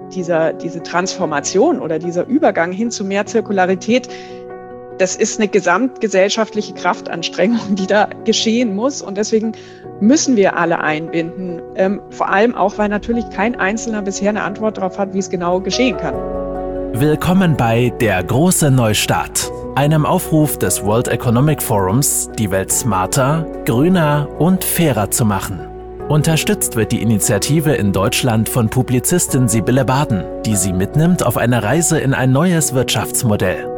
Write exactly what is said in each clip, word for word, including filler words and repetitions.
dieser, diese Transformation oder dieser Übergang hin zu mehr Zirkularität, das ist eine gesamtgesellschaftliche Kraftanstrengung, die da geschehen muss. Und deswegen müssen wir alle einbinden. Ähm, vor allem auch, weil natürlich kein Einzelner bisher eine Antwort darauf hat, wie es genau geschehen kann. Willkommen bei Der große Neustart, einem Aufruf des World Economic Forums, die Welt smarter, grüner und fairer zu machen. Unterstützt wird die Initiative in Deutschland von Publizistin Sibylle Baden, die Sie mitnimmt auf eine Reise in ein neues Wirtschaftsmodell.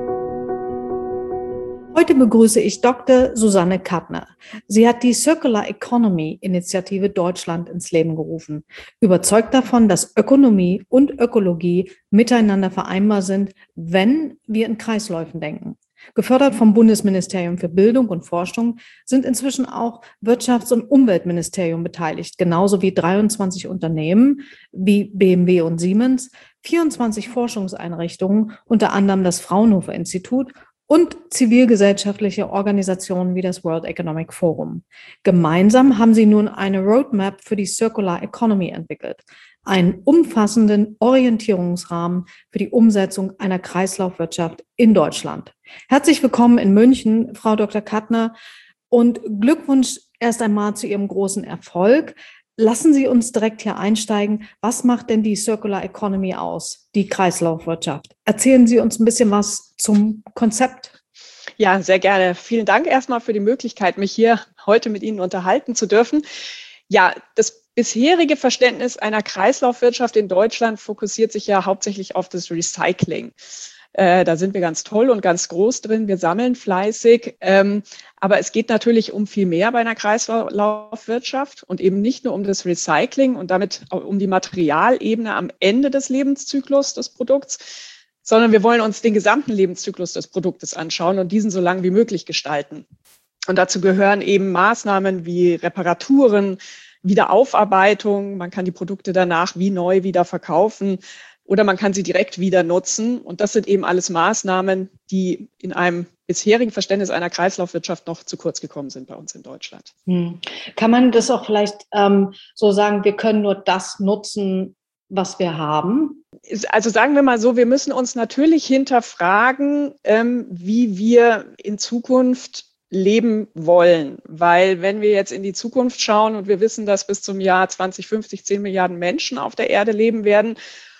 Heute begrüße ich Doktor Susanne Kattner. Sie hat die Circular Economy Initiative Deutschland ins Leben gerufen. Überzeugt davon, dass Ökonomie und Ökologie miteinander vereinbar sind, wenn wir in Kreisläufen denken. Gefördert vom Bundesministerium für Bildung und Forschung sind inzwischen auch Wirtschafts- und Umweltministerium beteiligt, genauso wie dreiundzwanzig Unternehmen wie B M W und Siemens, vierundzwanzig Forschungseinrichtungen, unter anderem das Fraunhofer Institut und zivilgesellschaftliche Organisationen wie das World Economic Forum. Gemeinsam haben sie nun eine Roadmap für die Circular Economy entwickelt, einen umfassenden Orientierungsrahmen für die Umsetzung einer Kreislaufwirtschaft in Deutschland. Herzlich willkommen in München, Frau Doktor Kattner, und Glückwunsch erst einmal zu Ihrem großen Erfolg. Lassen Sie uns direkt hier einsteigen. Was macht denn die Circular Economy aus, die Kreislaufwirtschaft? Erzählen Sie uns ein bisschen was zum Konzept. Ja, sehr gerne. Vielen Dank erstmal für die Möglichkeit, mich hier heute mit Ihnen unterhalten zu dürfen. Ja, das bisherige Verständnis einer Kreislaufwirtschaft in Deutschland fokussiert sich ja hauptsächlich auf das Recycling. Äh, da sind wir ganz toll und ganz groß drin. Wir sammeln fleißig. Ähm, aber es geht natürlich um viel mehr bei einer Kreislaufwirtschaft und eben nicht nur um das Recycling und damit auch um die Materialebene am Ende des Lebenszyklus des Produkts, sondern wir wollen uns den gesamten Lebenszyklus des Produktes anschauen und diesen so lang wie möglich gestalten. Und dazu gehören eben Maßnahmen wie Reparaturen, Wiederaufarbeitung. Man kann die Produkte danach wie neu wieder verkaufen. Oder man kann sie direkt wieder nutzen. Und das sind eben alles Maßnahmen, die in einem bisherigen Verständnis einer Kreislaufwirtschaft noch zu kurz gekommen sind bei uns in Deutschland. Hm. Kann man das auch vielleicht ähm, so sagen, wir können nur das nutzen, was wir haben? Also sagen wir mal so, wir müssen uns natürlich hinterfragen, ähm, wie wir in Zukunft leben wollen. Weil wenn wir jetzt in die Zukunft schauen und wir wissen, dass bis zum Jahr zwanzig fünfzig zehn Milliarden Menschen auf der Erde leben werden,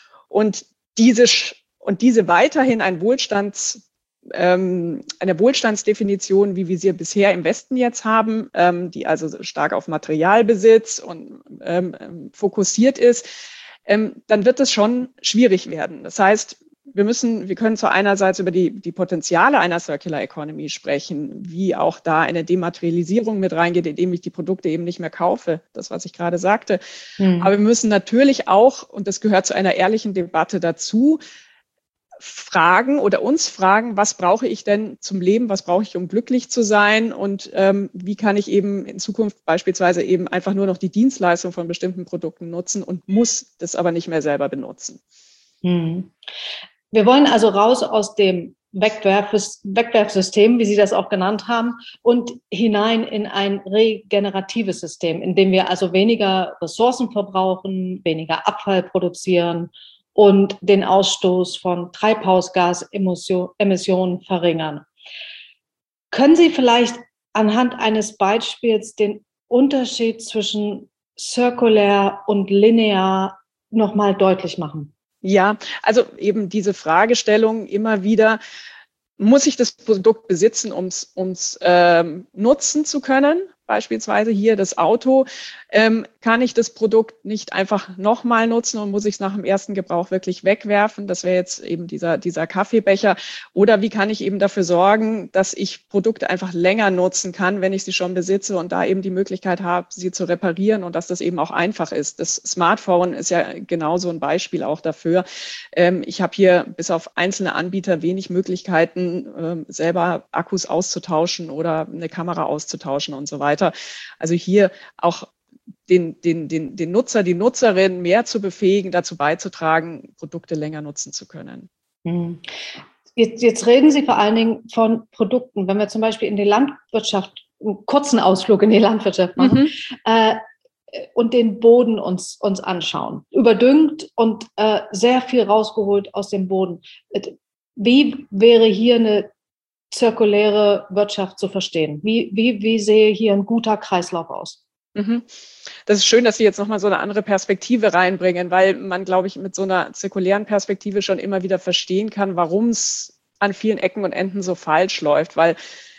und diese, und diese weiterhin ein Wohlstands, ähm, eine Wohlstandsdefinition, wie wir sie bisher im Westen jetzt haben, ähm, die also stark auf Materialbesitz und ähm, fokussiert ist, ähm, dann wird es schon schwierig werden. Das heißt, wir müssen, wir können zwar einerseits über die, die Potenziale einer Circular Economy sprechen, wie auch da eine Dematerialisierung mit reingeht, indem ich die Produkte eben nicht mehr kaufe, das, was ich gerade sagte. Mhm. Aber wir müssen natürlich auch, und das gehört zu einer ehrlichen Debatte dazu, fragen oder uns fragen, was brauche ich denn zum Leben, was brauche ich, um glücklich zu sein und ähm, wie kann ich eben in Zukunft beispielsweise eben einfach nur noch die Dienstleistung von bestimmten Produkten nutzen und muss das aber nicht mehr selber benutzen. Mhm. Wir wollen also raus aus dem Wegwerf- Wegwerfsystem, wie Sie das auch genannt haben, und hinein in ein regeneratives System, in dem wir also weniger Ressourcen verbrauchen, weniger Abfall produzieren und den Ausstoß von Treibhausgasemissionen verringern. Können Sie vielleicht anhand eines Beispiels den Unterschied zwischen zirkulär und linear nochmal deutlich machen? Ja, also eben diese Fragestellung immer wieder, muss ich das Produkt besitzen, um es ähm, nutzen zu können? Beispielsweise hier das Auto, ähm, kann ich das Produkt nicht einfach nochmal nutzen und muss ich es nach dem ersten Gebrauch wirklich wegwerfen? Das wäre jetzt eben dieser, dieser Kaffeebecher. Oder wie kann ich eben dafür sorgen, dass ich Produkte einfach länger nutzen kann, wenn ich sie schon besitze und da eben die Möglichkeit habe, sie zu reparieren und dass das eben auch einfach ist. Das Smartphone ist ja genauso ein Beispiel auch dafür. Ähm, ich habe hier bis auf einzelne Anbieter wenig Möglichkeiten, ähm, selber Akkus auszutauschen oder eine Kamera auszutauschen und so weiter. Also hier auch den, den, den, den Nutzer, die Nutzerin mehr zu befähigen, dazu beizutragen, Produkte länger nutzen zu können. Jetzt, jetzt reden Sie vor allen Dingen von Produkten. Wenn wir zum Beispiel in die Landwirtschaft, einen kurzen Ausflug in die Landwirtschaft machen, mhm. äh, und den Boden uns, uns anschauen. Überdüngt und äh, sehr viel rausgeholt aus dem Boden. Wie wäre hier eine zirkuläre Wirtschaft zu verstehen? Wie, wie, wie sehe hier ein guter Kreislauf aus? Mhm. Das ist schön, dass Sie jetzt nochmal so eine andere Perspektive reinbringen, weil man, glaube ich, mit so einer zirkulären Perspektive schon immer wieder verstehen kann, warum es an vielen Ecken und Enden so falsch läuft, weil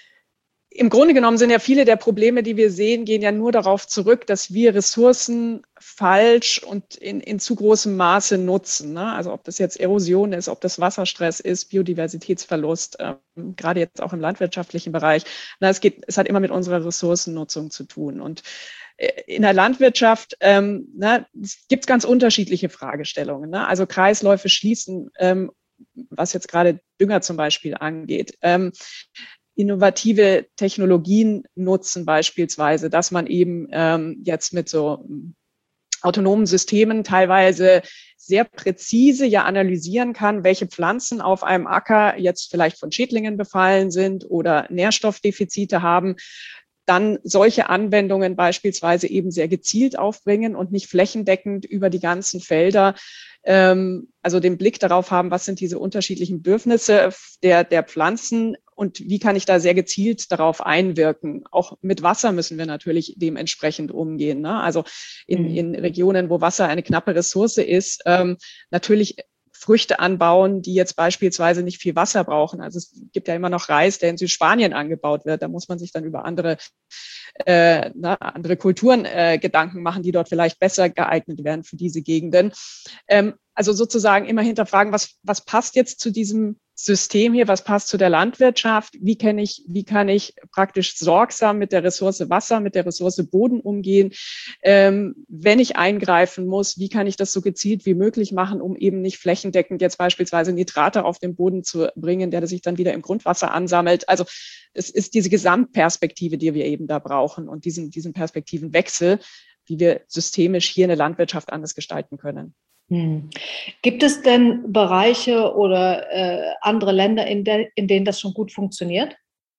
im Grunde genommen sind ja viele der Probleme, die wir sehen, gehen ja nur darauf zurück, dass wir Ressourcen falsch und in, in zu großem Maße nutzen. Ne? Also ob das jetzt Erosion ist, ob das Wasserstress ist, Biodiversitätsverlust, ähm, gerade jetzt auch im landwirtschaftlichen Bereich. Na, es geht, es hat immer mit unserer Ressourcennutzung zu tun. Und in der Landwirtschaft ähm, ne, gibt es ganz unterschiedliche Fragestellungen. Ne? Also Kreisläufe schließen, ähm, was jetzt gerade Dünger zum Beispiel angeht. Ähm, innovative Technologien nutzen beispielsweise, dass man eben ähm, jetzt mit so autonomen Systemen teilweise sehr präzise ja analysieren kann, welche Pflanzen auf einem Acker jetzt vielleicht von Schädlingen befallen sind oder Nährstoffdefizite haben, dann solche Anwendungen beispielsweise eben sehr gezielt aufbringen und nicht flächendeckend über die ganzen Felder, ähm, also den Blick darauf haben, was sind diese unterschiedlichen Bedürfnisse der, der Pflanzen und wie kann ich da sehr gezielt darauf einwirken. Auch mit Wasser müssen wir natürlich dementsprechend umgehen. Ne? Also in, in Regionen, wo Wasser eine knappe Ressource ist, ähm, natürlich Früchte anbauen, die jetzt beispielsweise nicht viel Wasser brauchen. Also es gibt ja immer noch Reis, der in Südspanien angebaut wird. Da muss man sich dann über andere, äh, na, andere Kulturen äh, Gedanken machen, die dort vielleicht besser geeignet werden für diese Gegenden. Ähm, also sozusagen immer hinterfragen, was, was passt jetzt zu diesem System hier, was passt zu der Landwirtschaft, wie kann ich, wie kann ich praktisch sorgsam mit der Ressource Wasser, mit der Ressource Boden umgehen, ähm, wenn ich eingreifen muss, wie kann ich das so gezielt wie möglich machen, um eben nicht flächendeckend jetzt beispielsweise Nitrate auf den Boden zu bringen, der sich dann wieder im Grundwasser ansammelt. Also es ist diese Gesamtperspektive, die wir eben da brauchen und diesen, diesen Perspektivenwechsel, wie wir systemisch hier eine Landwirtschaft anders gestalten können. Hm. Gibt es denn Bereiche oder äh, andere Länder, in, de, in denen das schon gut funktioniert?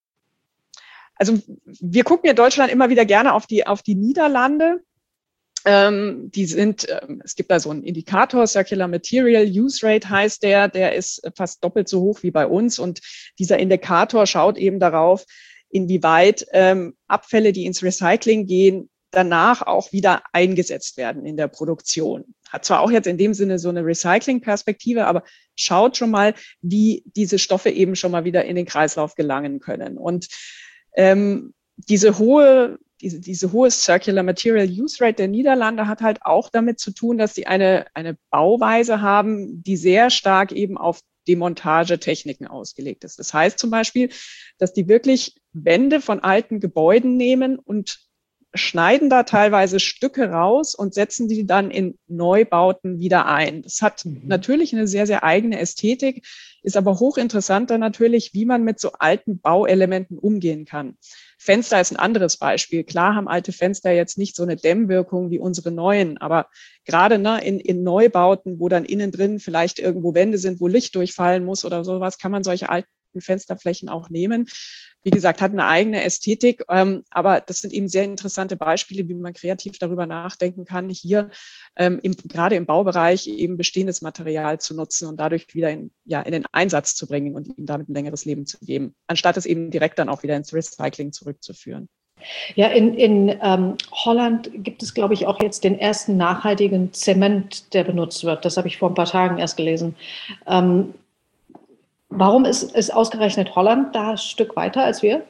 Also wir gucken in Deutschland immer wieder gerne auf die, auf die Niederlande. Ähm, die sind, ähm, es gibt da so einen Indikator, Circular Material Use Rate heißt der, der ist fast doppelt so hoch wie bei uns. Und dieser Indikator schaut eben darauf, inwieweit ähm, Abfälle, die ins Recycling gehen, danach auch wieder eingesetzt werden in der Produktion. Hat zwar auch jetzt in dem Sinne so eine Recycling-Perspektive, aber schaut schon mal, wie diese Stoffe eben schon mal wieder in den Kreislauf gelangen können. Und ähm, diese hohe, diese, diese hohe Circular Material Use Rate der Niederlande hat halt auch damit zu tun, dass sie eine, eine Bauweise haben, die sehr stark eben auf Demontagetechniken ausgelegt ist. Das heißt zum Beispiel, dass die wirklich Wände von alten Gebäuden nehmen und schneiden da teilweise Stücke raus und setzen die dann in Neubauten wieder ein. Das hat mhm. natürlich eine sehr, sehr eigene Ästhetik, ist aber hochinteressant dann natürlich, wie man mit so alten Bauelementen umgehen kann. Fenster ist ein anderes Beispiel. Klar haben alte Fenster jetzt nicht so eine Dämmwirkung wie unsere neuen, aber gerade ne, in, in Neubauten, wo dann innen drin vielleicht irgendwo Wände sind, wo Licht durchfallen muss oder sowas, kann man solche alten Fensterflächen auch nehmen. Wie gesagt, hat eine eigene Ästhetik, ähm, aber das sind eben sehr interessante Beispiele, wie man kreativ darüber nachdenken kann, hier ähm, im, gerade im Baubereich eben bestehendes Material zu nutzen und dadurch wieder in, ja, in den Einsatz zu bringen und ihm damit ein längeres Leben zu geben, anstatt es eben direkt dann auch wieder ins Recycling zurückzuführen. Ja, in, in ähm, Holland gibt es, glaube ich, auch jetzt den ersten nachhaltigen Zement, der benutzt wird. Das habe ich vor ein paar Tagen erst gelesen. Ähm, Warum ist, ist ausgerechnet Holland da ein Stück weiter als wir?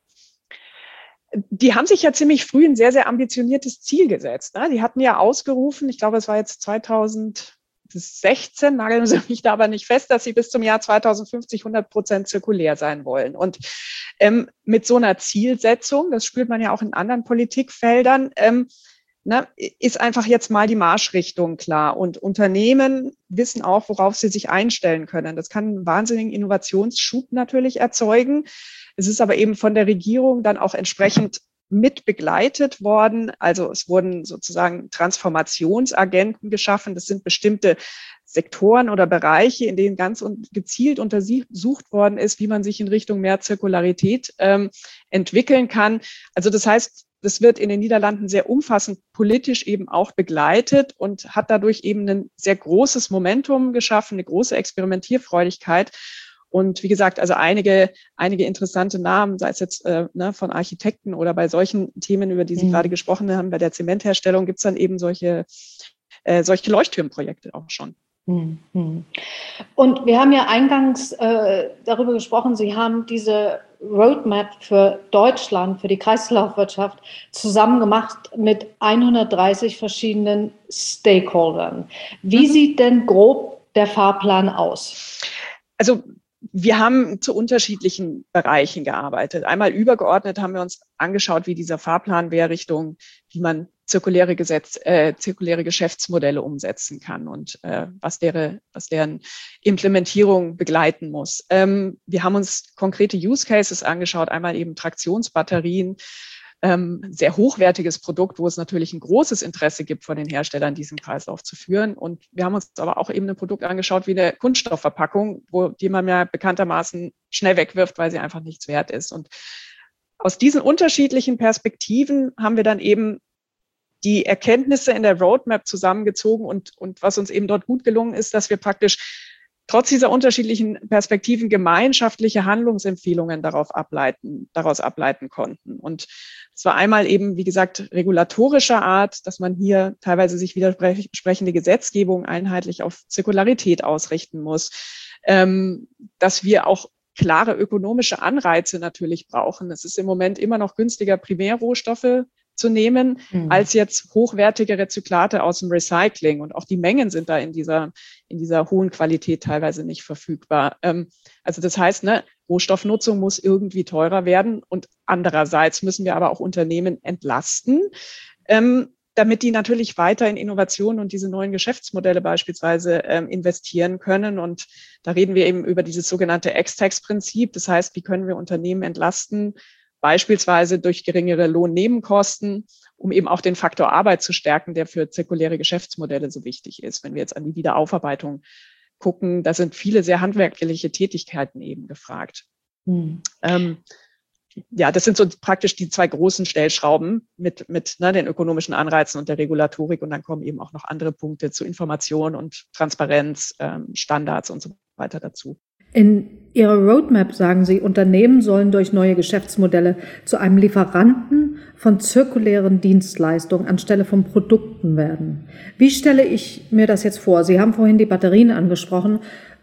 Die haben sich ja ziemlich früh ein sehr, sehr ambitioniertes Ziel gesetzt. Ne? Die hatten ja ausgerufen, ich glaube, es war jetzt zweitausendsechzehn, nageln Sie mich da aber nicht fest, dass sie bis zum Jahr zweitausendfünfzig hundert Prozent zirkulär sein wollen. Und ähm, mit so einer Zielsetzung, das spürt man ja auch in anderen Politikfeldern, ähm, Ne, ist einfach jetzt mal die Marschrichtung klar. Und Unternehmen wissen auch, worauf sie sich einstellen können. Das kann einen wahnsinnigen Innovationsschub natürlich erzeugen. Es ist aber eben von der Regierung dann auch entsprechend mit begleitet worden. Also es wurden sozusagen Transformationsagenten geschaffen. Das sind bestimmte Sektoren oder Bereiche, in denen ganz gezielt untersucht worden ist, wie man sich in Richtung mehr Zirkularität ähm, entwickeln kann. Also das heißt, das wird in den Niederlanden sehr umfassend politisch eben auch begleitet und hat dadurch eben ein sehr großes Momentum geschaffen, eine große Experimentierfreudigkeit. Und wie gesagt, also einige, einige interessante Namen, sei es jetzt äh, ne, von Architekten oder bei solchen Themen, über die Sie mhm. gerade gesprochen haben, bei der Zementherstellung gibt es dann eben solche, äh, solche Leuchtturmprojekte auch schon. Mhm. Und wir haben ja eingangs äh, darüber gesprochen, Sie haben diese Roadmap für Deutschland, für die Kreislaufwirtschaft zusammen gemacht mit hundertdreißig verschiedenen Stakeholdern. Wie mhm. sieht denn grob der Fahrplan aus? Also wir haben zu unterschiedlichen Bereichen gearbeitet. Einmal übergeordnet haben wir uns angeschaut, wie dieser Fahrplan wäre Richtung, wie man zirkuläre Gesetz, äh, zirkuläre Geschäftsmodelle umsetzen kann und äh, was, deren, was deren Implementierung begleiten muss. Ähm, wir haben uns konkrete Use Cases angeschaut, einmal eben Traktionsbatterien, ähm, sehr hochwertiges Produkt, wo es natürlich ein großes Interesse gibt von den Herstellern, diesen Kreislauf zu führen. Und wir haben uns aber auch eben ein Produkt angeschaut wie eine Kunststoffverpackung, wo die man ja bekanntermaßen schnell wegwirft, weil sie einfach nichts wert ist. Und aus diesen unterschiedlichen Perspektiven haben wir dann eben die Erkenntnisse in der Roadmap zusammengezogen und, und was uns eben dort gut gelungen ist, dass wir praktisch trotz dieser unterschiedlichen Perspektiven gemeinschaftliche Handlungsempfehlungen darauf ableiten, daraus ableiten konnten. Und es war einmal eben, wie gesagt, regulatorischer Art, dass man hier teilweise sich widersprechende Gesetzgebung einheitlich auf Zirkularität ausrichten muss, ähm, dass wir auch klare ökonomische Anreize natürlich brauchen. Es ist im Moment immer noch günstiger, Primärrohstoffe zu nehmen, mhm. als jetzt hochwertige Rezyklate aus dem Recycling. Und auch die Mengen sind da in dieser, in dieser hohen Qualität teilweise nicht verfügbar. Ähm, also das heißt, ne, Rohstoffnutzung muss irgendwie teurer werden. Und andererseits müssen wir aber auch Unternehmen entlasten, ähm, damit die natürlich weiter in Innovationen und diese neuen Geschäftsmodelle beispielsweise ähm, investieren können. Und da reden wir eben über dieses sogenannte Ex-Tax-Prinzip. Das heißt, wie können wir Unternehmen entlasten, beispielsweise durch geringere Lohnnebenkosten, um eben auch den Faktor Arbeit zu stärken, der für zirkuläre Geschäftsmodelle so wichtig ist. Wenn wir jetzt an die Wiederaufarbeitung gucken, da sind viele sehr handwerkliche Tätigkeiten eben gefragt. Mhm. Ähm, ja, das sind so praktisch die zwei großen Stellschrauben mit, mit ne, den ökonomischen Anreizen und der Regulatorik. Und dann kommen eben auch noch andere Punkte zu Information und Transparenz, ähm, Standards und so weiter dazu. In Ihrer Roadmap sagen Sie, Unternehmen sollen durch neue Geschäftsmodelle zu einem Lieferanten von zirkulären Dienstleistungen anstelle von Produkten werden. Wie stelle ich mir das jetzt vor? Sie haben vorhin die Batterien angesprochen.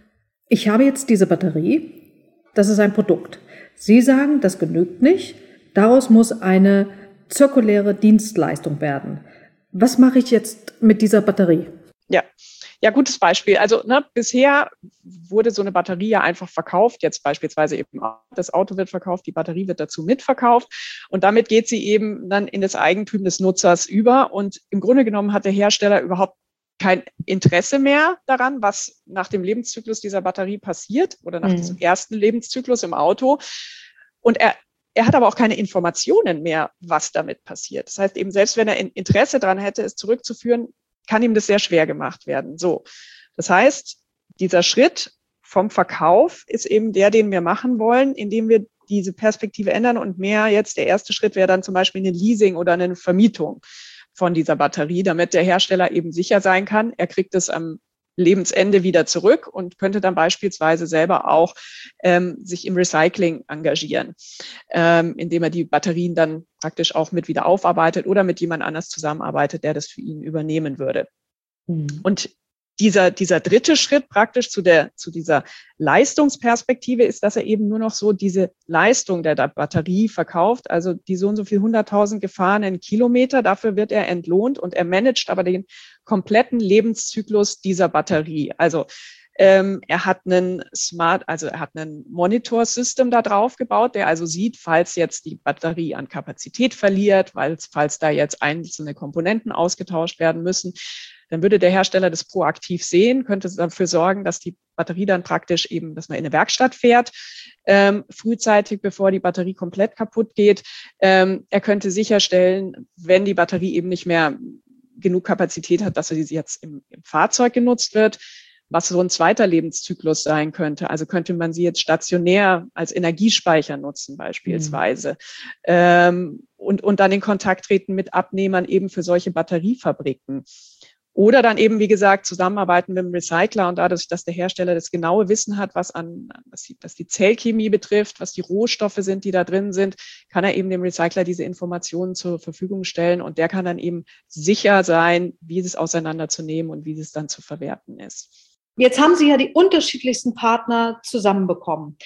Ich habe jetzt diese Batterie, das ist ein Produkt. Sie sagen, das genügt nicht, daraus muss eine zirkuläre Dienstleistung werden. Was mache ich jetzt mit dieser Batterie? Ja. Ja, gutes Beispiel. Also ne, bisher wurde so eine Batterie ja einfach verkauft. Jetzt beispielsweise eben das Auto wird verkauft, die Batterie wird dazu mitverkauft. Und damit geht sie eben dann in das Eigentum des Nutzers über. Und im Grunde genommen hat der Hersteller überhaupt kein Interesse mehr daran, was nach dem Lebenszyklus dieser Batterie passiert oder nach mhm. diesem ersten Lebenszyklus im Auto. Und er Er hat aber auch keine Informationen mehr, was damit passiert. Das heißt eben, selbst wenn er Interesse daran hätte, es zurückzuführen, kann ihm das sehr schwer gemacht werden. So, das heißt, dieser Schritt vom Verkauf ist eben der, den wir machen wollen, indem wir diese Perspektive ändern und mehr jetzt der erste Schritt wäre dann zum Beispiel eine Leasing oder eine Vermietung von dieser Batterie, damit der Hersteller eben sicher sein kann, er kriegt es am Lebensende wieder zurück und könnte dann beispielsweise selber auch ähm, sich im Recycling engagieren, ähm, indem er die Batterien dann praktisch auch mit wieder aufarbeitet oder mit jemand anders zusammenarbeitet, der das für ihn übernehmen würde. Mhm. Und dieser, dieser dritte Schritt praktisch zu der, zu dieser Leistungsperspektive ist, dass er eben nur noch so diese Leistung der Batterie verkauft, also die so und so viel hunderttausend gefahrenen Kilometer, dafür wird er entlohnt und er managt aber den kompletten Lebenszyklus dieser Batterie. Also ähm, er hat einen Smart, also er hat einen Monitor-System da drauf gebaut, der also sieht, falls jetzt die Batterie an Kapazität verliert, weil, falls da jetzt einzelne Komponenten ausgetauscht werden müssen, dann würde der Hersteller das proaktiv sehen, könnte dafür sorgen, dass die Batterie dann praktisch eben, dass man in eine Werkstatt fährt, ähm, frühzeitig, bevor die Batterie komplett kaputt geht. Ähm, er könnte sicherstellen, wenn die Batterie eben nicht mehr genug Kapazität hat, dass sie jetzt im, im Fahrzeug genutzt wird, was so ein zweiter Lebenszyklus sein könnte. Also könnte man sie jetzt stationär als Energiespeicher nutzen beispielsweise. Mhm. Ähm, und, und dann in Kontakt treten mit Abnehmern eben für solche Batteriefabriken. Oder dann eben, wie gesagt, zusammenarbeiten mit dem Recycler und dadurch, dass der Hersteller das genaue Wissen hat, was an, was die, was die Zellchemie betrifft, was die Rohstoffe sind, die da drin sind, kann er eben dem Recycler diese Informationen zur Verfügung stellen und der kann dann eben sicher sein, wie es auseinanderzunehmen und wie es dann zu verwerten ist. Jetzt haben Sie ja die unterschiedlichsten Partner zusammenbekommen.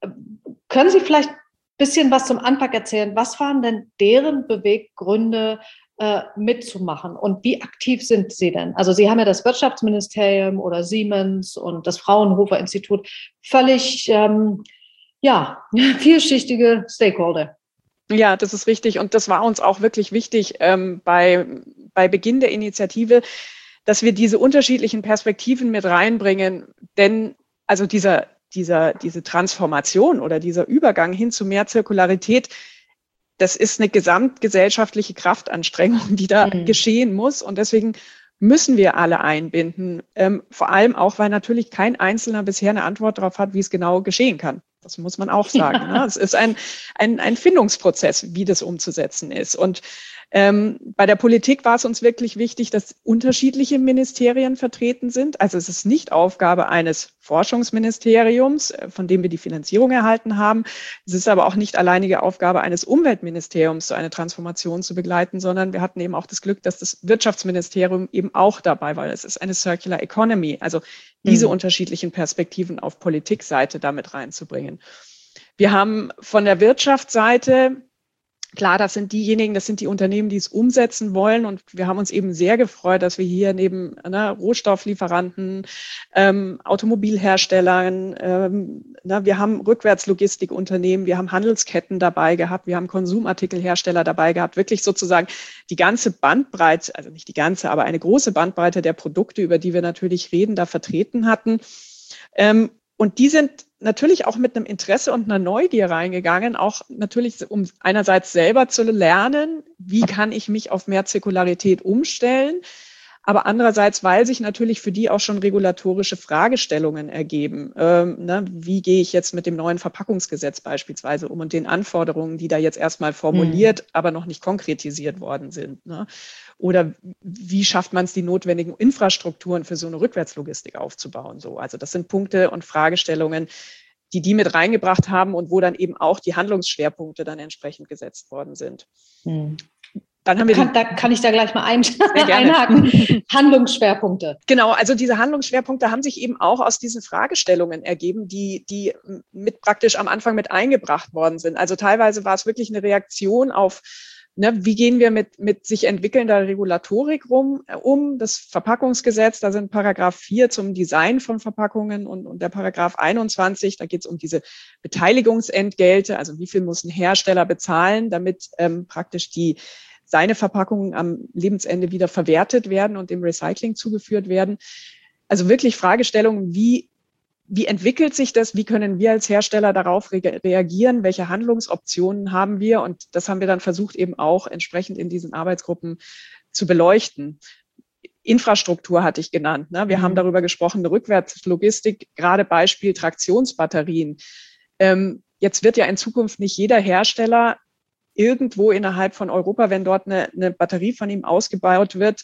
Können Sie vielleicht ein bisschen was zum Anfang erzählen? Was waren denn deren Beweggründe, äh, mitzumachen? Und wie aktiv sind Sie denn? Also Sie haben ja das Wirtschaftsministerium oder Siemens und das Fraunhofer Institut, völlig ähm, ja, vielschichtige Stakeholder. Ja, das ist richtig. Und das war uns auch wirklich wichtig ähm, bei, bei Beginn der Initiative, dass wir diese unterschiedlichen Perspektiven mit reinbringen. Denn also dieser, dieser, diese Transformation oder dieser Übergang hin zu mehr Zirkularität, das ist eine gesamtgesellschaftliche Kraftanstrengung, die da mhm. geschehen muss. Und deswegen müssen wir alle einbinden. Ähm, vor allem auch, weil natürlich kein Einzelner bisher eine Antwort darauf hat, wie es genau geschehen kann. Das muss man auch sagen. Ja. Ne? Es ist ein, ein, ein Findungsprozess, wie das umzusetzen ist. Und ähm, bei der Politik war es uns wirklich wichtig, dass unterschiedliche Ministerien vertreten sind. Also es ist nicht Aufgabe eines Forschungsministeriums, von dem wir die Finanzierung erhalten haben. Es ist aber auch nicht alleinige Aufgabe eines Umweltministeriums, so eine Transformation zu begleiten, sondern wir hatten eben auch das Glück, dass das Wirtschaftsministerium eben auch dabei war. Es ist eine Circular Economy, also diese mhm. unterschiedlichen Perspektiven auf Politikseite damit reinzubringen. Wir haben von der Wirtschaftsseite, klar, das sind diejenigen, das sind die Unternehmen, die es umsetzen wollen. Und wir haben uns eben sehr gefreut, dass wir hier neben ne, Rohstofflieferanten, ähm, Automobilherstellern, ähm, na, wir haben Rückwärtslogistikunternehmen, wir haben Handelsketten dabei gehabt, wir haben Konsumartikelhersteller dabei gehabt, wirklich sozusagen die ganze Bandbreite, also nicht die ganze, aber eine große Bandbreite der Produkte, über die wir natürlich reden, da vertreten hatten. Ähm, und die sind natürlich auch mit einem Interesse und einer Neugier reingegangen, auch natürlich, um einerseits selber zu lernen, wie kann ich mich auf mehr Zirkularität umstellen, aber andererseits, weil sich natürlich für die auch schon regulatorische Fragestellungen ergeben. Ähm, ne, wie gehe ich jetzt mit dem neuen Verpackungsgesetz beispielsweise um und den Anforderungen, die da jetzt erstmal formuliert, mhm. aber noch nicht konkretisiert worden sind. Ne? Oder wie schafft man es, die notwendigen Infrastrukturen für so eine Rückwärtslogistik aufzubauen? So, also das sind Punkte und Fragestellungen, die die mit reingebracht haben und wo dann eben auch die Handlungsschwerpunkte dann entsprechend gesetzt worden sind. Mhm. Dann haben wir kann, die, da kann ich da gleich mal ein, einhaken. Handlungsschwerpunkte. Genau, also diese Handlungsschwerpunkte haben sich eben auch aus diesen Fragestellungen ergeben, die, die mit praktisch am Anfang mit eingebracht worden sind. Also teilweise war es wirklich eine Reaktion auf, ne, wie gehen wir mit, mit sich entwickelnder Regulatorik rum, um. Das Verpackungsgesetz, da sind Paragraph vier zum Design von Verpackungen und, und der Paragraph einundzwanzig, da geht es um diese Beteiligungsentgelte, also wie viel muss ein Hersteller bezahlen, damit ähm, praktisch die seine Verpackungen am Lebensende wieder verwertet werden und dem Recycling zugeführt werden. Also wirklich Fragestellungen, wie, wie entwickelt sich das? Wie können wir als Hersteller darauf re- reagieren? Welche Handlungsoptionen haben wir? Und das haben wir dann versucht, eben auch entsprechend in diesen Arbeitsgruppen zu beleuchten. Infrastruktur hatte ich genannt. Ne? Wir mhm. haben darüber gesprochen, eine Rückwärtslogistik, gerade Beispiel Traktionsbatterien. Ähm, jetzt wird ja in Zukunft nicht jeder Hersteller irgendwo innerhalb von Europa, wenn dort eine, eine Batterie von ihm ausgebaut wird,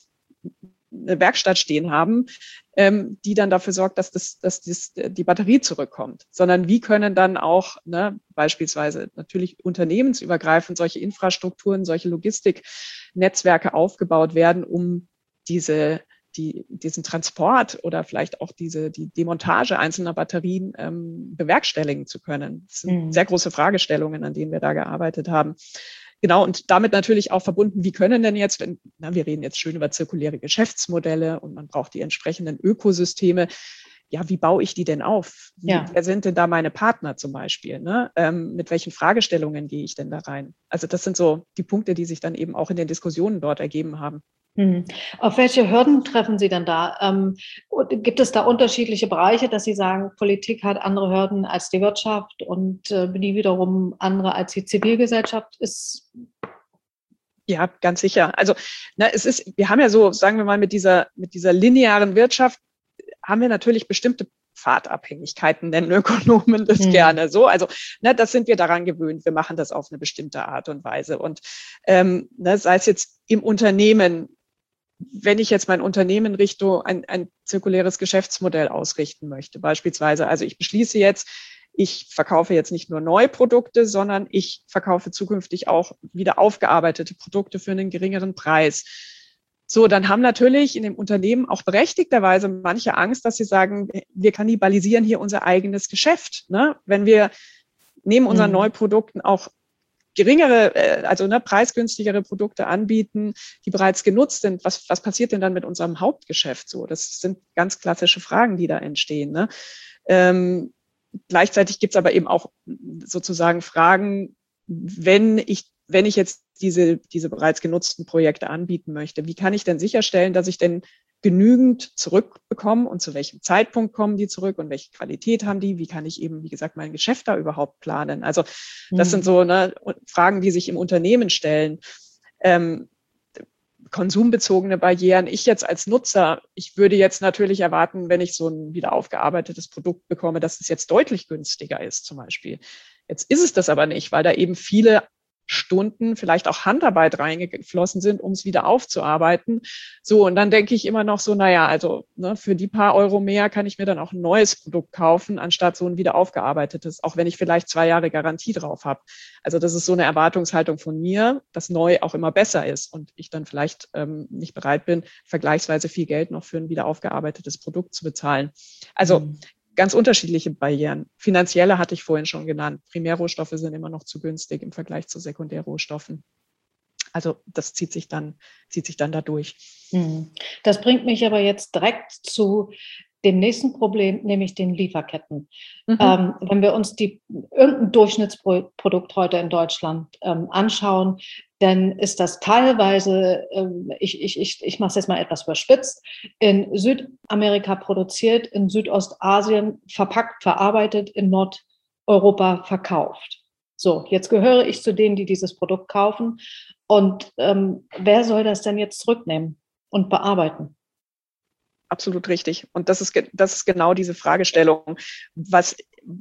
eine Werkstatt stehen haben, ähm, die dann dafür sorgt, dass, das, dass das, die Batterie zurückkommt. Sondern wie können dann auch ne, beispielsweise natürlich unternehmensübergreifend solche Infrastrukturen, solche Logistiknetzwerke aufgebaut werden, um diese Die, diesen Transport oder vielleicht auch diese, die Demontage einzelner Batterien ähm, bewerkstelligen zu können. Das sind mhm. sehr große Fragestellungen, an denen wir da gearbeitet haben. Genau, und damit natürlich auch verbunden, wie können denn jetzt, wenn, na, wir reden jetzt schön über zirkuläre Geschäftsmodelle und man braucht die entsprechenden Ökosysteme. Ja, wie baue ich die denn auf? Wie, ja. Wer sind denn da meine Partner zum Beispiel? Ne? Ähm, mit welchen Fragestellungen gehe ich denn da rein? Also das sind so die Punkte, die sich dann eben auch in den Diskussionen dort ergeben haben. Mhm. Auf welche Hürden treffen Sie denn da? Ähm, gibt es da unterschiedliche Bereiche, dass Sie sagen, Politik hat andere Hürden als die Wirtschaft und äh, die wiederum andere als die Zivilgesellschaft ist? Ja, ganz sicher. Also na, es ist, wir haben ja so, sagen wir mal, mit dieser, mit dieser linearen Wirtschaft haben wir natürlich bestimmte Pfadabhängigkeiten nennen Ökonomen das mhm. gerne so. Also ne, das sind wir daran gewöhnt. Wir machen das auf eine bestimmte Art und Weise. Und ähm, ne, sei es jetzt im Unternehmen, wenn ich jetzt mein Unternehmen Richtung ein, ein zirkuläres Geschäftsmodell ausrichten möchte, beispielsweise, also ich beschließe jetzt, ich verkaufe jetzt nicht nur neue Produkte, sondern ich verkaufe zukünftig auch wieder aufgearbeitete Produkte für einen geringeren Preis. So, dann haben natürlich in dem Unternehmen auch berechtigterweise manche Angst, dass sie sagen, wir kannibalisieren hier unser eigenes Geschäft. Ne? Wenn wir neben unseren mhm. Neuprodukten auch geringere, also ne, preisgünstigere Produkte anbieten, die bereits genutzt sind, was, was passiert denn dann mit unserem Hauptgeschäft so? Das sind ganz klassische Fragen, die da entstehen. Ne? Ähm, gleichzeitig gibt es aber eben auch sozusagen Fragen, wenn ich, wenn ich jetzt diese, diese bereits genutzten Projekte anbieten möchte, wie kann ich denn sicherstellen, dass ich denn genügend zurückbekomme und zu welchem Zeitpunkt kommen die zurück und welche Qualität haben die? Wie kann ich eben, wie gesagt, mein Geschäft da überhaupt planen? Also das mhm. sind so ne, Fragen, die sich im Unternehmen stellen. Ähm, konsumbezogene Barrieren. Ich jetzt als Nutzer, ich würde jetzt natürlich erwarten, wenn ich so ein wieder aufgearbeitetes Produkt bekomme, dass es jetzt deutlich günstiger ist zum Beispiel. Jetzt ist es das aber nicht, weil da eben viele Stunden, vielleicht auch Handarbeit reingeflossen sind, um es wieder aufzuarbeiten. So, und dann denke ich immer noch so, naja, also ne, für die paar Euro mehr kann ich mir dann auch ein neues Produkt kaufen, anstatt so ein wieder aufgearbeitetes, auch wenn ich vielleicht zwei Jahre Garantie drauf habe. Also das ist so eine Erwartungshaltung von mir, dass neu auch immer besser ist und ich dann vielleicht ähm, nicht bereit bin, vergleichsweise viel Geld noch für ein wieder aufgearbeitetes Produkt zu bezahlen. Also mhm. ganz unterschiedliche Barrieren. Finanzielle hatte ich vorhin schon genannt. Primärrohstoffe sind immer noch zu günstig im Vergleich zu Sekundärrohstoffen. Also das zieht sich dann, zieht sich dann da durch. Das bringt mich aber jetzt direkt zu dem nächsten Problem, nämlich den Lieferketten. Mhm. Ähm, wenn wir uns die, irgendein Durchschnittsprodukt heute in Deutschland ähm, anschauen, dann ist das teilweise, ähm, ich, ich, ich, ich mache es jetzt mal etwas überspitzt, in Südamerika produziert, in Südostasien verpackt, verarbeitet, in Nordeuropa verkauft. So, jetzt gehöre ich zu denen, die dieses Produkt kaufen. Und ähm, wer soll das denn jetzt zurücknehmen und bearbeiten? Absolut richtig. Und das ist, das ist genau diese Fragestellung, was,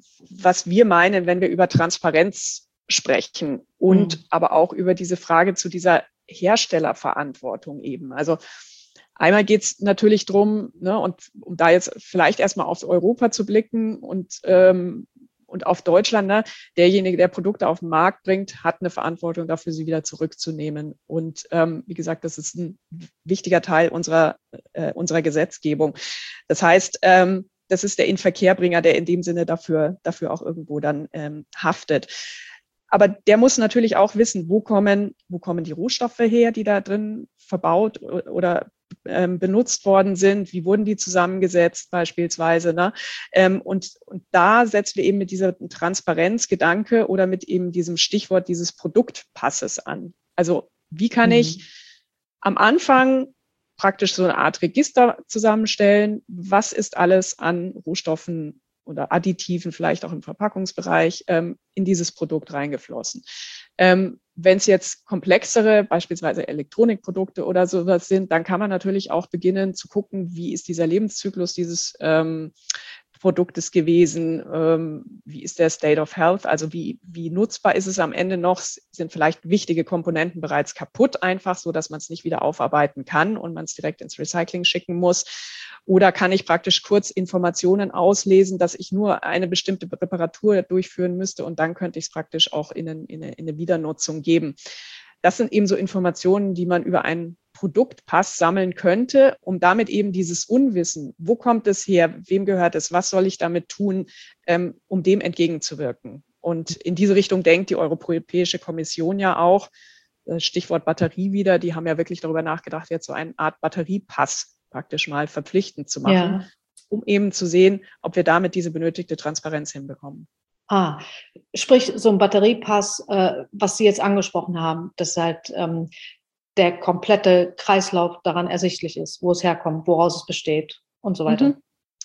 was wir meinen, wenn wir über Transparenz sprechen und mhm. aber auch über diese Frage zu dieser Herstellerverantwortung eben. Also einmal geht es natürlich drum, ne, und um da jetzt vielleicht erstmal auf Europa zu blicken und ähm, und auf Deutschland, ne, derjenige, der Produkte auf den Markt bringt, hat eine Verantwortung dafür, sie wieder zurückzunehmen. Und ähm, wie gesagt, das ist ein wichtiger Teil unserer, äh, unserer Gesetzgebung. Das heißt, ähm, das ist der Inverkehrbringer, der in dem Sinne dafür, dafür auch irgendwo dann ähm, haftet. Aber der muss natürlich auch wissen, wo kommen, wo kommen die Rohstoffe her, die da drin verbaut oder ähm, benutzt worden sind, wie wurden die zusammengesetzt beispielsweise. Ne? Ähm, und, und da setzen wir eben mit dieser Transparenzgedanke oder mit eben diesem Stichwort dieses Produktpasses an. Also wie kann mhm. ich am Anfang praktisch so eine Art Register zusammenstellen, was ist alles an Rohstoffen oder Additiven, vielleicht auch im Verpackungsbereich, ähm, in dieses Produkt reingeflossen. Ähm, wenn es jetzt komplexere, beispielsweise Elektronikprodukte oder sowas sind, dann kann man natürlich auch beginnen zu gucken, wie ist dieser Lebenszyklus dieses ähm, Produktes gewesen, ähm, wie ist der State of Health, also wie, wie nutzbar ist es am Ende noch, sind vielleicht wichtige Komponenten bereits kaputt einfach, so dass man es nicht wieder aufarbeiten kann und man es direkt ins Recycling schicken muss. Oder kann ich praktisch kurz Informationen auslesen, dass ich nur eine bestimmte Reparatur durchführen müsste und dann könnte ich es praktisch auch in eine, in eine Wiedernutzung geben. Das sind eben so Informationen, die man über einen Produktpass sammeln könnte, um damit eben dieses Unwissen, wo kommt es her, wem gehört es, was soll ich damit tun, ähm, um dem entgegenzuwirken. Und in diese Richtung denkt die Europäische Kommission ja auch, Stichwort Batterie wieder, die haben ja wirklich darüber nachgedacht, jetzt so eine Art Batteriepass praktisch mal verpflichtend zu machen, ja. um eben zu sehen, ob wir damit diese benötigte Transparenz hinbekommen. Ah, sprich, so ein Batteriepass, äh, was Sie jetzt angesprochen haben, dass halt ähm, der komplette Kreislauf daran ersichtlich ist, wo es herkommt, woraus es besteht und so weiter. Mhm.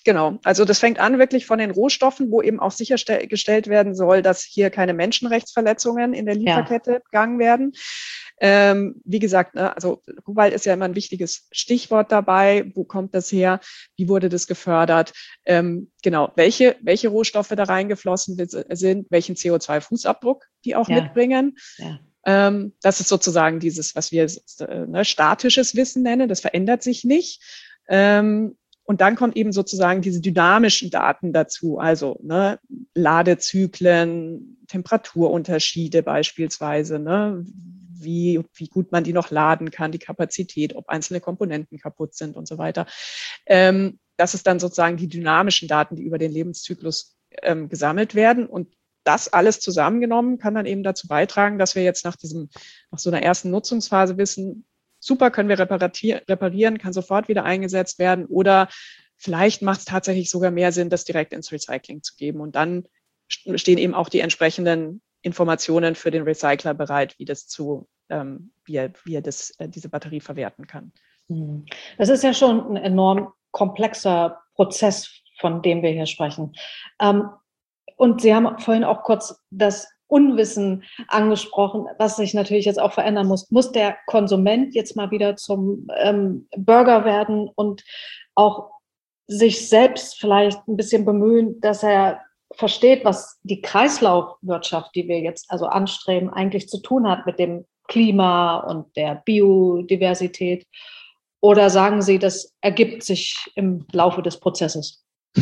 Genau, also das fängt an wirklich von den Rohstoffen, wo eben auch sichergestellt werden soll, dass hier keine Menschenrechtsverletzungen in der Lieferkette ja. begangen werden. Ähm, wie gesagt, ne, also Kobalt ist ja immer ein wichtiges Stichwort dabei. Wo kommt das her? Wie wurde das gefördert? Ähm, genau, welche, welche Rohstoffe da reingeflossen sind, welchen C O zwei Fußabdruck die auch ja. mitbringen. Ja. Ähm, das ist sozusagen dieses, was wir äh, ne, statisches Wissen nennen. Das verändert sich nicht. Ähm, Und dann kommt eben sozusagen diese dynamischen Daten dazu, also ne, Ladezyklen, Temperaturunterschiede beispielsweise, ne, wie, wie gut man die noch laden kann, die Kapazität, ob einzelne Komponenten kaputt sind und so weiter. Ähm, das ist dann sozusagen die dynamischen Daten, die über den Lebenszyklus ähm, gesammelt werden. Und das alles zusammengenommen kann dann eben dazu beitragen, dass wir jetzt nach diesem, nach so einer ersten Nutzungsphase wissen, super, können wir reparieren, kann sofort wieder eingesetzt werden oder vielleicht macht es tatsächlich sogar mehr Sinn, das direkt ins Recycling zu geben. Und dann stehen eben auch die entsprechenden Informationen für den Recycler bereit, wie das zu, ähm, wie er, wie er das, äh, diese Batterie verwerten kann. Das ist ja schon ein enorm komplexer Prozess, von dem wir hier sprechen. Ähm, und Sie haben vorhin auch kurz das Unwissen angesprochen, was sich natürlich jetzt auch verändern muss. Muss der Konsument jetzt mal wieder zum ähm, Bürger werden und auch sich selbst vielleicht ein bisschen bemühen, dass er versteht, was die Kreislaufwirtschaft, die wir jetzt also anstreben, eigentlich zu tun hat mit dem Klima und der Biodiversität? Oder sagen Sie, das ergibt sich im Laufe des Prozesses?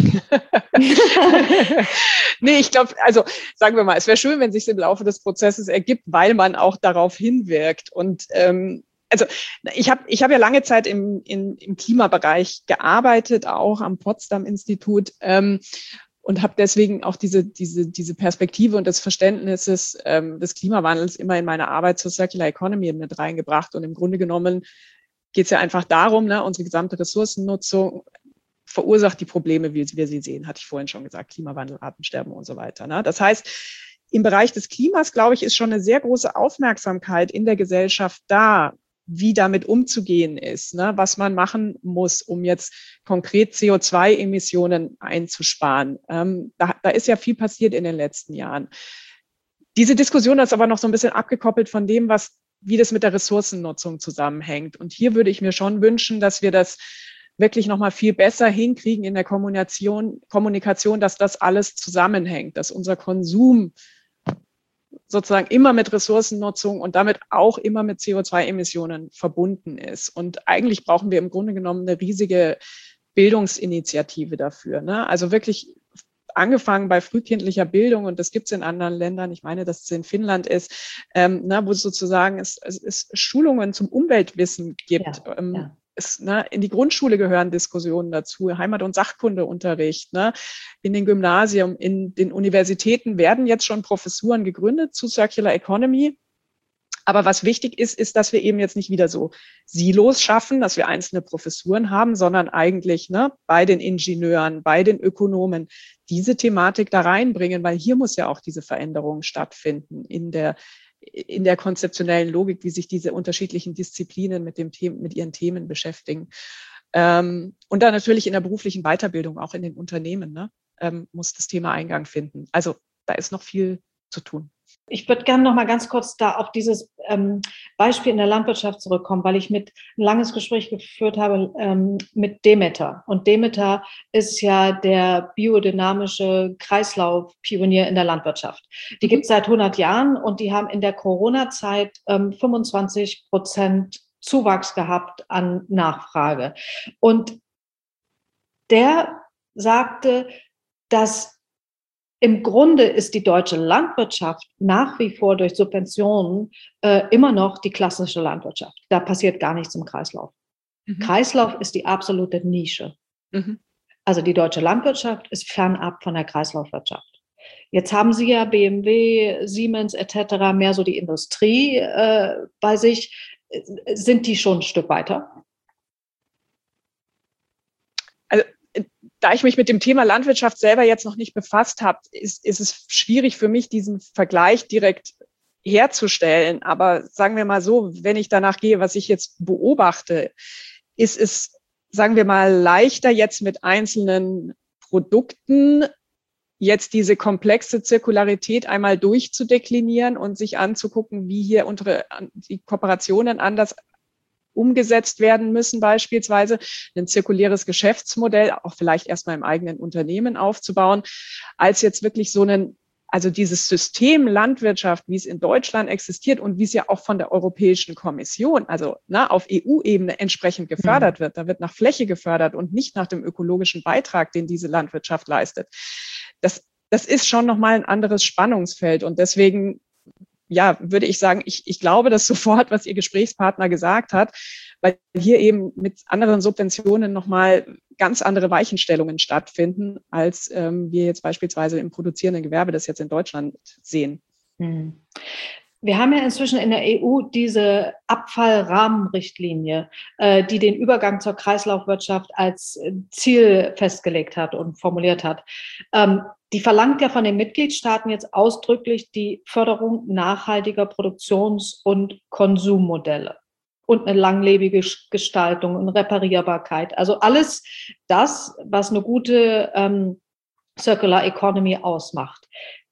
Nee, ich glaube, also sagen wir mal, es wäre schön, wenn sich im Laufe des Prozesses ergibt, weil man auch darauf hinwirkt. Und ähm, also ich habe ich hab ja lange Zeit im, in, im Klimabereich gearbeitet, auch am Potsdam-Institut, ähm, und habe deswegen auch diese, diese, diese Perspektive und das Verständnis des, ähm, des Klimawandels immer in meine Arbeit zur Circular Economy mit reingebracht. Und im Grunde genommen geht es ja einfach darum, ne, unsere gesamte Ressourcennutzung verursacht die Probleme, wie wir sie sehen, hatte ich vorhin schon gesagt, Klimawandel, Artensterben und so weiter. Ne? Das heißt, im Bereich des Klimas, glaube ich, ist schon eine sehr große Aufmerksamkeit in der Gesellschaft da, wie damit umzugehen ist, ne? Was man machen muss, um jetzt konkret C O zwei Emissionen einzusparen. Ähm, da, da ist ja viel passiert in den letzten Jahren. Diese Diskussion ist aber noch so ein bisschen abgekoppelt von dem, was, wie das mit der Ressourcennutzung zusammenhängt. Und hier würde ich mir schon wünschen, dass wir das wirklich noch mal viel besser hinkriegen in der Kommunikation, Kommunikation, dass das alles zusammenhängt, dass unser Konsum sozusagen immer mit Ressourcennutzung und damit auch immer mit C O zwei Emissionen verbunden ist. Und eigentlich brauchen wir im Grunde genommen eine riesige Bildungsinitiative dafür, ne? Also wirklich angefangen bei frühkindlicher Bildung, und das gibt es in anderen Ländern, ich meine, dass es in Finnland ist, ähm, ne, wo es sozusagen es, es, es Schulungen zum Umweltwissen gibt. Ja, ähm, ja. Es, ne, in die Grundschule gehören Diskussionen dazu, Heimat- und Sachkundeunterricht, ne, in den Gymnasien, in den Universitäten werden jetzt schon Professuren gegründet zu Circular Economy. Aber was wichtig ist, ist, dass wir eben jetzt nicht wieder so Silos schaffen, dass wir einzelne Professuren haben, sondern eigentlich ne, bei den Ingenieuren, bei den Ökonomen diese Thematik da reinbringen, weil hier muss ja auch diese Veränderung stattfinden in der in der konzeptionellen Logik, wie sich diese unterschiedlichen Disziplinen mit dem Thema, mit ihren Themen beschäftigen. Ähm, und dann natürlich in der beruflichen Weiterbildung, auch in den Unternehmen, ne, ähm, muss das Thema Eingang finden. Also da ist noch viel zu tun. Ich würde gerne noch mal ganz kurz da auf dieses ähm, Beispiel in der Landwirtschaft zurückkommen, weil ich mit ein langes Gespräch geführt habe ähm, mit Demeter. Und Demeter ist ja der biodynamische Kreislaufpionier in der Landwirtschaft. Die mhm. gibt es seit hundert Jahren und die haben in der Corona-Zeit ähm, fünfundzwanzig Prozent Zuwachs gehabt an Nachfrage. Und der sagte, dass im Grunde ist die deutsche Landwirtschaft nach wie vor durch Subventionen äh, immer noch die klassische Landwirtschaft. Da passiert gar nichts im Kreislauf. Mhm. Kreislauf ist die absolute Nische. Mhm. Also die deutsche Landwirtschaft ist fernab von der Kreislaufwirtschaft. Jetzt haben Sie ja B M W, Siemens et cetera mehr so die Industrie äh, bei sich. Sind die schon ein Stück weiter? Also da ich mich mit dem Thema Landwirtschaft selber jetzt noch nicht befasst habe, ist, ist es schwierig für mich, diesen Vergleich direkt herzustellen. Aber sagen wir mal so, wenn ich danach gehe, was ich jetzt beobachte, ist es sagen wir mal, leichter jetzt mit einzelnen Produkten jetzt diese komplexe Zirkularität einmal durchzudeklinieren und sich anzugucken, wie hier unsere, die Kooperationen anders umgesetzt werden müssen, beispielsweise ein zirkuläres Geschäftsmodell auch vielleicht erstmal im eigenen Unternehmen aufzubauen, als jetzt wirklich so einen, also dieses System Landwirtschaft, wie es in Deutschland existiert und wie es ja auch von der Europäischen Kommission, also na, auf E U-Ebene entsprechend gefördert wird. Da wird nach Fläche gefördert und nicht nach dem ökologischen Beitrag, den diese Landwirtschaft leistet. Das, das ist schon nochmal ein anderes Spannungsfeld. Und deswegen, ja, würde ich sagen, ich, ich glaube das sofort, was Ihr Gesprächspartner gesagt hat, weil hier eben mit anderen Subventionen nochmal ganz andere Weichenstellungen stattfinden, als ähm, wir jetzt beispielsweise im produzierenden Gewerbe das jetzt in Deutschland sehen. Hm. Wir haben ja inzwischen in der E U diese Abfallrahmenrichtlinie, äh, die den Übergang zur Kreislaufwirtschaft als Ziel festgelegt hat und formuliert hat. Ähm, die verlangt ja von den Mitgliedstaaten jetzt ausdrücklich die Förderung nachhaltiger Produktions- und Konsummodelle und eine langlebige Gestaltung und Reparierbarkeit. Also alles das, was eine gute ähm, Circular Economy ausmacht.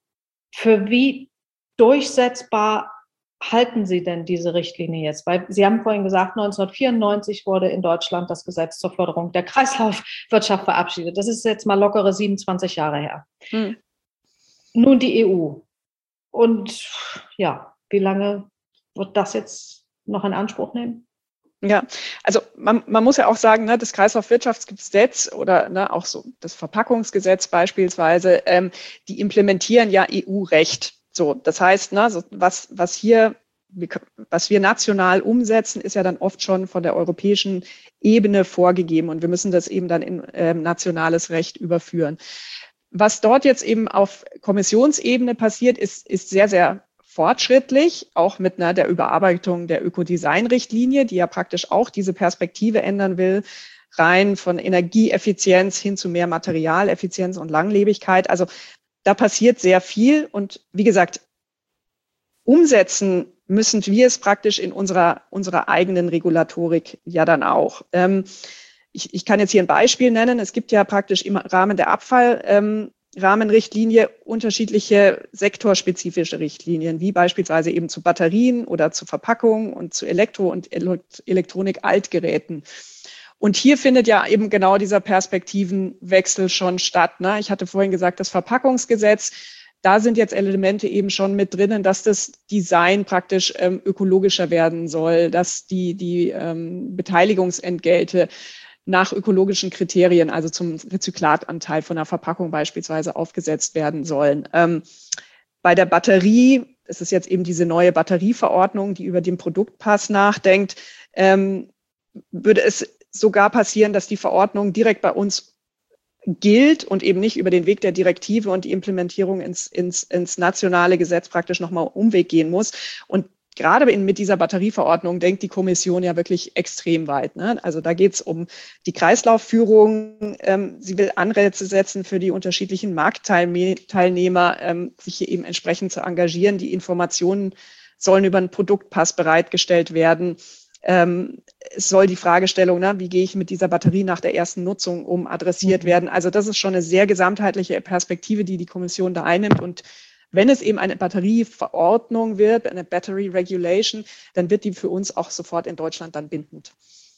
Für wie durchsetzbar halten Sie denn diese Richtlinie jetzt? Weil Sie haben vorhin gesagt, neunzehnhundertvierundneunzig wurde in Deutschland das Gesetz zur Förderung der Kreislaufwirtschaft verabschiedet. Das ist jetzt mal lockere siebenundzwanzig Jahre her. Hm. Nun die E U. Und ja, wie lange wird das jetzt noch in Anspruch nehmen? Ja, also man, man muss ja auch sagen, ne, das Kreislaufwirtschaftsgesetz oder ne, auch so das Verpackungsgesetz beispielsweise, ähm, die implementieren ja E U-Recht. So, das heißt, ne, so was, was hier, was wir national umsetzen, ist ja dann oft schon von der europäischen Ebene vorgegeben und wir müssen das eben dann in ähm, nationales Recht überführen. Was dort jetzt eben auf Kommissionsebene passiert, ist, ist sehr, sehr fortschrittlich, auch mit einer der Überarbeitung der Ökodesign-Richtlinie, die ja praktisch auch diese Perspektive ändern will, rein von Energieeffizienz hin zu mehr Materialeffizienz und Langlebigkeit. Also da passiert sehr viel und wie gesagt, umsetzen müssen wir es praktisch in unserer, unserer eigenen Regulatorik ja dann auch. Ähm, ich, ich kann jetzt hier ein Beispiel nennen. Es gibt ja praktisch im Rahmen der Abfallrahmenrichtlinie ähm, unterschiedliche sektorspezifische Richtlinien, wie beispielsweise eben zu Batterien oder zu Verpackungen und zu Elektro- und Elektronik-Altgeräten. Und hier findet ja eben genau dieser Perspektivenwechsel schon statt. Ne? Ich hatte vorhin gesagt, das Verpackungsgesetz, da sind jetzt Elemente eben schon mit drinnen, dass das Design praktisch ähm, ökologischer werden soll, dass die, die ähm, Beteiligungsentgelte nach ökologischen Kriterien, also zum Rezyklatanteil von einer Verpackung beispielsweise, aufgesetzt werden sollen. Ähm, bei der Batterie, das ist jetzt eben diese neue Batterieverordnung, die über den Produktpass nachdenkt, ähm, würde es sogar passieren, dass die Verordnung direkt bei uns gilt und eben nicht über den Weg der Direktive und die Implementierung ins, ins, ins nationale Gesetz praktisch nochmal Umweg gehen muss. Und gerade in, mit dieser Batterieverordnung denkt die Kommission ja wirklich extrem weit. Ne? Also da geht es um die Kreislaufführung. Ähm, sie will Anreize setzen für die unterschiedlichen Marktteilnehmer, ähm, sich hier eben entsprechend zu engagieren. Die Informationen sollen über einen Produktpass bereitgestellt werden. Ähm, es soll die Fragestellung, ne, wie gehe ich mit dieser Batterie nach der ersten Nutzung um, adressiert mhm. werden. Also das ist schon eine sehr gesamtheitliche Perspektive, die die Kommission da einnimmt. Und wenn es eben eine Batterieverordnung wird, eine Battery Regulation, dann wird die für uns auch sofort in Deutschland dann bindend.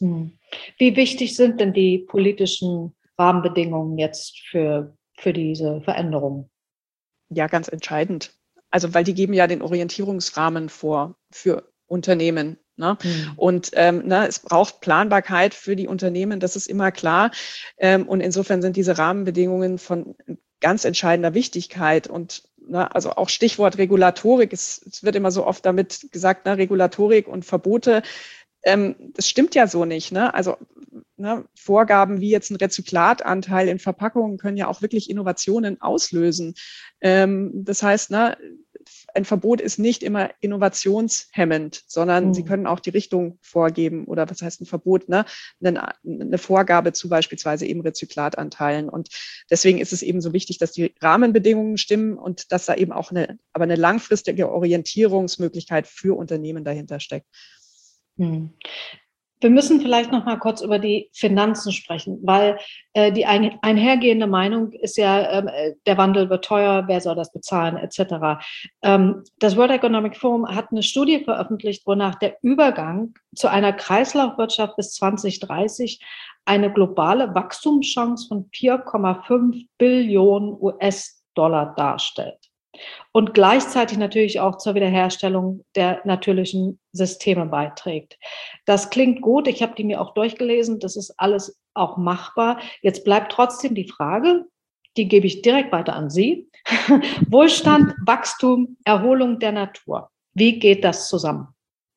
Wie wichtig sind denn die politischen Rahmenbedingungen jetzt für, für diese Veränderung? Ja, ganz entscheidend. Also weil die geben ja den Orientierungsrahmen vor für Unternehmen. Ne? Mhm. Und ähm, ne, es braucht Planbarkeit für die Unternehmen, das ist immer klar. Ähm, und insofern sind diese Rahmenbedingungen von ganz entscheidender Wichtigkeit. Und ne, also auch Stichwort Regulatorik, es, es wird immer so oft damit gesagt, ne, Regulatorik und Verbote, ähm, das stimmt ja so nicht. Ne? Also ne, Vorgaben wie jetzt ein Rezyklatanteil in Verpackungen können ja auch wirklich Innovationen auslösen. Ähm, das heißt, ne, ein Verbot ist nicht immer innovationshemmend, sondern mhm. sie können auch die Richtung vorgeben oder was heißt ein Verbot, ne? Eine, eine Vorgabe zu beispielsweise eben Rezyklatanteilen. Und deswegen ist es eben so wichtig, dass die Rahmenbedingungen stimmen und dass da eben auch eine, aber eine langfristige Orientierungsmöglichkeit für Unternehmen dahinter steckt. Mhm. Wir müssen vielleicht noch mal kurz über die Finanzen sprechen, weil äh, die ein, einhergehende Meinung ist ja, äh, der Wandel wird teuer, wer soll das bezahlen, et cetera. Ähm, das World Economic Forum hat eine Studie veröffentlicht, wonach der Übergang zu einer Kreislaufwirtschaft bis zwanzig dreißig eine globale Wachstumschance von vier Komma fünf Billionen U S-Dollar darstellt. Und gleichzeitig natürlich auch zur Wiederherstellung der natürlichen Systeme beiträgt. Das klingt gut, ich habe die mir auch durchgelesen, das ist alles auch machbar. Jetzt bleibt trotzdem die Frage, die gebe ich direkt weiter an Sie. Wohlstand, Wachstum, Erholung der Natur. Wie geht das zusammen?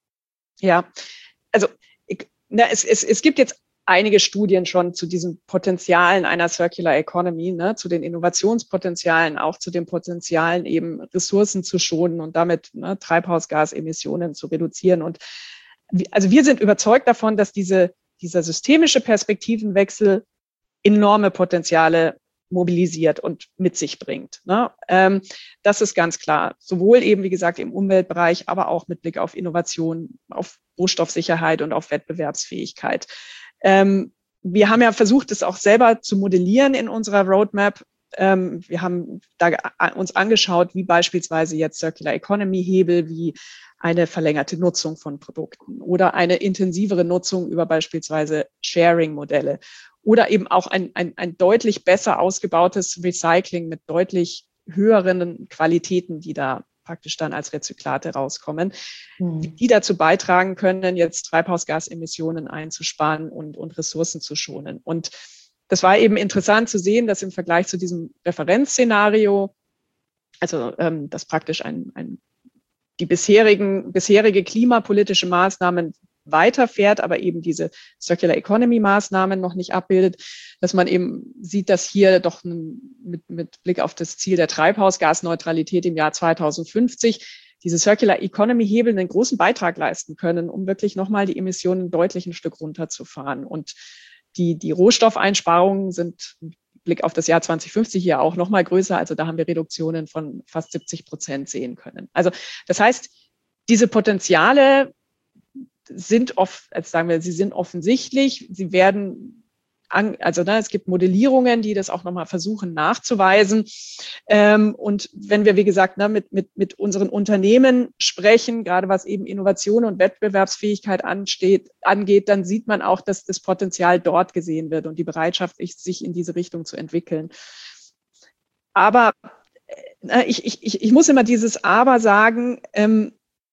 Ja, also ich, na, es, es, es gibt jetzt einige Studien schon zu diesen Potenzialen einer Circular Economy, ne, zu den Innovationspotenzialen, auch zu den Potenzialen, eben Ressourcen zu schonen und damit ne, Treibhausgasemissionen zu reduzieren. Und also wir sind überzeugt davon, dass diese, dieser systemische Perspektivenwechsel enorme Potenziale mobilisiert und mit sich bringt. Ne? Ähm, das ist ganz klar. Sowohl eben, wie gesagt, im Umweltbereich, aber auch mit Blick auf Innovation, auf Rohstoffsicherheit und auf Wettbewerbsfähigkeit. Ähm, wir haben ja versucht, es auch selber zu modellieren in unserer Roadmap. Ähm, wir haben da uns angeschaut, wie beispielsweise jetzt Circular Economy Hebel, wie eine verlängerte Nutzung von Produkten oder eine intensivere Nutzung über beispielsweise Sharing-Modelle oder eben auch ein, ein, ein deutlich besser ausgebautes Recycling mit deutlich höheren Qualitäten, die da praktisch dann als Rezyklate rauskommen, mhm. die dazu beitragen können, jetzt Treibhausgasemissionen einzusparen und, und Ressourcen zu schonen. Und das war eben interessant zu sehen, dass im Vergleich zu diesem Referenzszenario, also ähm, dass praktisch ein, ein, die bisherigen, bisherige klimapolitische Maßnahmen weiterfährt, aber eben diese Circular Economy Maßnahmen noch nicht abbildet, dass man eben sieht, dass hier doch mit, mit Blick auf das Ziel der Treibhausgasneutralität im Jahr zweitausendfünfzig diese Circular Economy Hebel einen großen Beitrag leisten können, um wirklich nochmal die Emissionen deutlich ein Stück runterzufahren. Und die, die Rohstoffeinsparungen sind mit Blick auf das Jahr zweitausendfünfzig hier auch nochmal größer. Also da haben wir Reduktionen von fast siebzig Prozent sehen können. Also das heißt, diese Potenziale sind oft, also sagen wir, sie sind offensichtlich, sie werden, an, also ne, es gibt Modellierungen, die das auch nochmal versuchen nachzuweisen. Ähm, und wenn wir, wie gesagt, ne, mit, mit, mit unseren Unternehmen sprechen, gerade was eben Innovation und Wettbewerbsfähigkeit ansteht, angeht, dann sieht man auch, dass das Potenzial dort gesehen wird und die Bereitschaft, sich in diese Richtung zu entwickeln. Aber äh, ich, ich, ich muss immer dieses Aber sagen, ähm,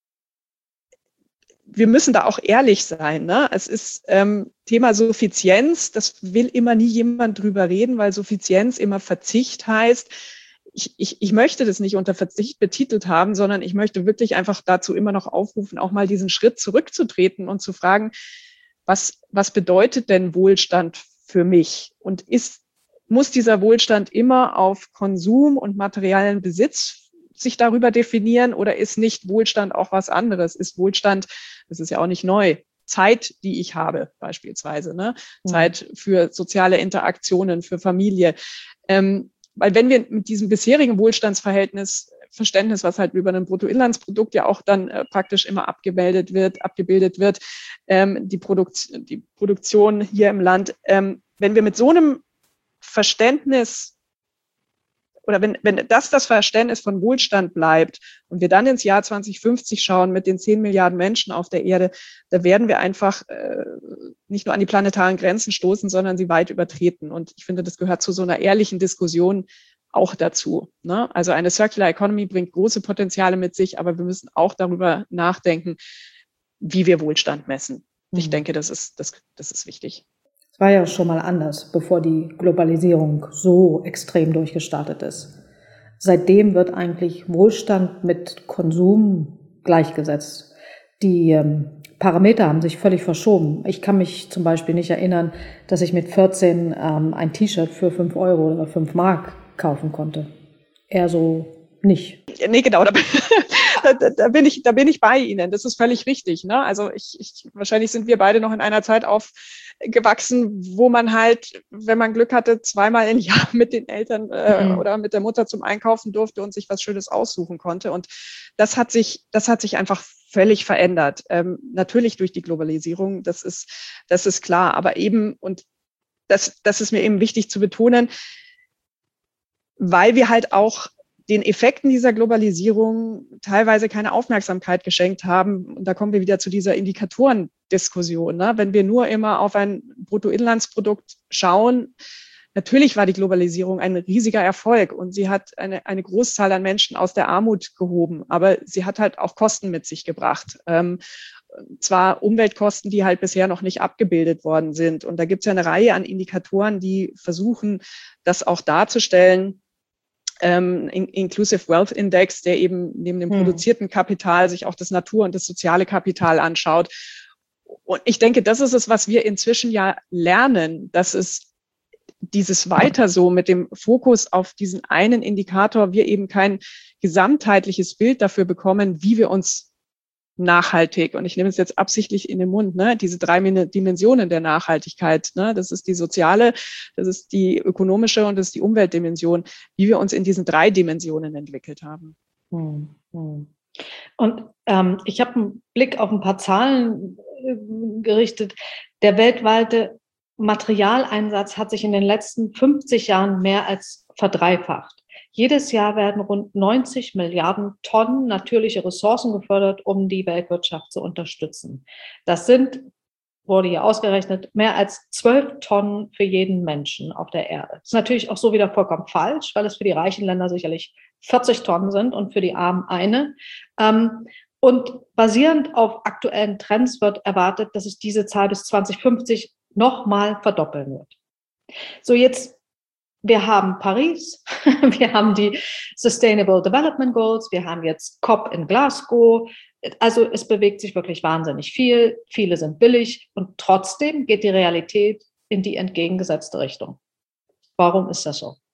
wir müssen da auch ehrlich sein. Ne? Es ist ähm, Thema Suffizienz, das will immer nie jemand drüber reden, weil Suffizienz immer Verzicht heißt. Ich, ich, ich möchte das nicht unter Verzicht betitelt haben, sondern ich möchte wirklich einfach dazu immer noch aufrufen, auch mal diesen Schritt zurückzutreten und zu fragen, was, was bedeutet denn Wohlstand für mich? Und ist, muss dieser Wohlstand immer auf Konsum und materiellen Besitz sich darüber definieren oder ist nicht Wohlstand auch was anderes? Ist Wohlstand, das ist ja auch nicht neu, Zeit, die ich habe beispielsweise, ne? Mhm. Zeit für soziale Interaktionen, für Familie. Ähm, weil wenn wir mit diesem bisherigen Wohlstandsverhältnis, Verständnis, was halt über ein Bruttoinlandsprodukt ja auch dann äh, praktisch immer abgebildet wird, abgebildet wird, ähm, die, Produkt, die Produktion hier im Land, ähm, wenn wir mit so einem Verständnis oder wenn, wenn das das Verständnis von Wohlstand bleibt und wir dann ins Jahr zweitausendfünfzig schauen mit den zehn Milliarden Menschen auf der Erde, da werden wir einfach äh, nicht nur an die planetaren Grenzen stoßen, sondern sie weit übertreten. Und ich finde, das gehört zu so einer ehrlichen Diskussion auch dazu. Ne? Also eine Circular Economy bringt große Potenziale mit sich, aber wir müssen auch darüber nachdenken, wie wir Wohlstand messen. Mhm. Ich denke, das ist, das, das ist wichtig. Es war ja schon mal anders, bevor die Globalisierung so extrem durchgestartet ist. Seitdem wird eigentlich Wohlstand mit Konsum gleichgesetzt. Die ähm, Parameter haben sich völlig verschoben. Ich kann mich zum Beispiel nicht erinnern, dass ich mit vierzehn ähm, ein T-Shirt für fünf Euro oder fünf Mark kaufen konnte. Eher so nicht. Nee, genau, da, da, da, bin ich, da bin ich bei Ihnen. Das ist völlig richtig. Ne? Also ich, ich, wahrscheinlich sind wir beide noch in einer Zeit auf, gewachsen, wo man halt, wenn man Glück hatte, zweimal im Jahr mit den Eltern äh, mhm. oder mit der Mutter zum Einkaufen durfte und sich was Schönes aussuchen konnte. Und das hat sich, das hat sich einfach völlig verändert. Ähm, natürlich durch die Globalisierung, das ist, das ist klar. Aber eben, und das, das ist mir eben wichtig zu betonen, weil wir halt auch den Effekten dieser Globalisierung teilweise keine Aufmerksamkeit geschenkt haben. Und da kommen wir wieder zu dieser Indikatorendiskussion. Ne? Wenn wir nur immer auf ein Bruttoinlandsprodukt schauen, natürlich war die Globalisierung ein riesiger Erfolg und sie hat eine, eine Großzahl an Menschen aus der Armut gehoben, aber sie hat halt auch Kosten mit sich gebracht. Ähm, zwar Umweltkosten, die halt bisher noch nicht abgebildet worden sind. Und da gibt es ja eine Reihe an Indikatoren, die versuchen, das auch darzustellen. Ähm, Inclusive Wealth Index, der eben neben dem hm. produzierten Kapital sich auch das Natur- und das soziale Kapital anschaut. Und ich denke, das ist es, was wir inzwischen ja lernen, dass es dieses weiter so mit dem Fokus auf diesen einen Indikator, wir eben kein gesamtheitliches Bild dafür bekommen, wie wir uns nachhaltig, und ich nehme es jetzt absichtlich in den Mund, ne, diese drei Dimensionen der Nachhaltigkeit, ne, das ist die soziale, das ist die ökonomische und das ist die Umweltdimension, wie wir uns in diesen drei Dimensionen entwickelt haben. Hm, hm. Und ähm, ich habe einen Blick auf ein paar Zahlen äh, gerichtet. Der weltweite Materialeinsatz hat sich in den letzten fünfzig Jahren mehr als verdreifacht. Jedes Jahr werden rund neunzig Milliarden Tonnen natürliche Ressourcen gefördert, um die Weltwirtschaft zu unterstützen. Das sind, wurde hier ausgerechnet, mehr als zwölf Tonnen für jeden Menschen auf der Erde. Das ist natürlich auch so wieder vollkommen falsch, weil es für die reichen Länder sicherlich vierzig Tonnen sind und für die Armen eine. Und basierend auf aktuellen Trends wird erwartet, dass sich diese Zahl bis zwanzig fünfzig nochmal verdoppeln wird. So, jetzt wir haben Paris, wir haben die Sustainable Development Goals, wir haben jetzt COP in Glasgow. Also es bewegt sich wirklich wahnsinnig viel. Viele sind billig und trotzdem geht die Realität in die entgegengesetzte Richtung. Warum ist das so?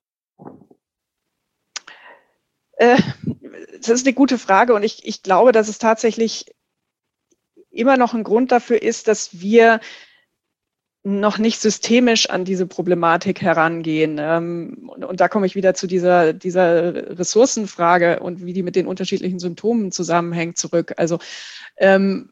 Äh, das ist eine gute Frage und ich, ich glaube, dass es tatsächlich immer noch ein Grund dafür ist, dass wir noch nicht systemisch an diese Problematik herangehen. Ähm, und, und da komme ich wieder zu dieser, dieser Ressourcenfrage und wie die mit den unterschiedlichen Symptomen zusammenhängt zurück. Also ähm,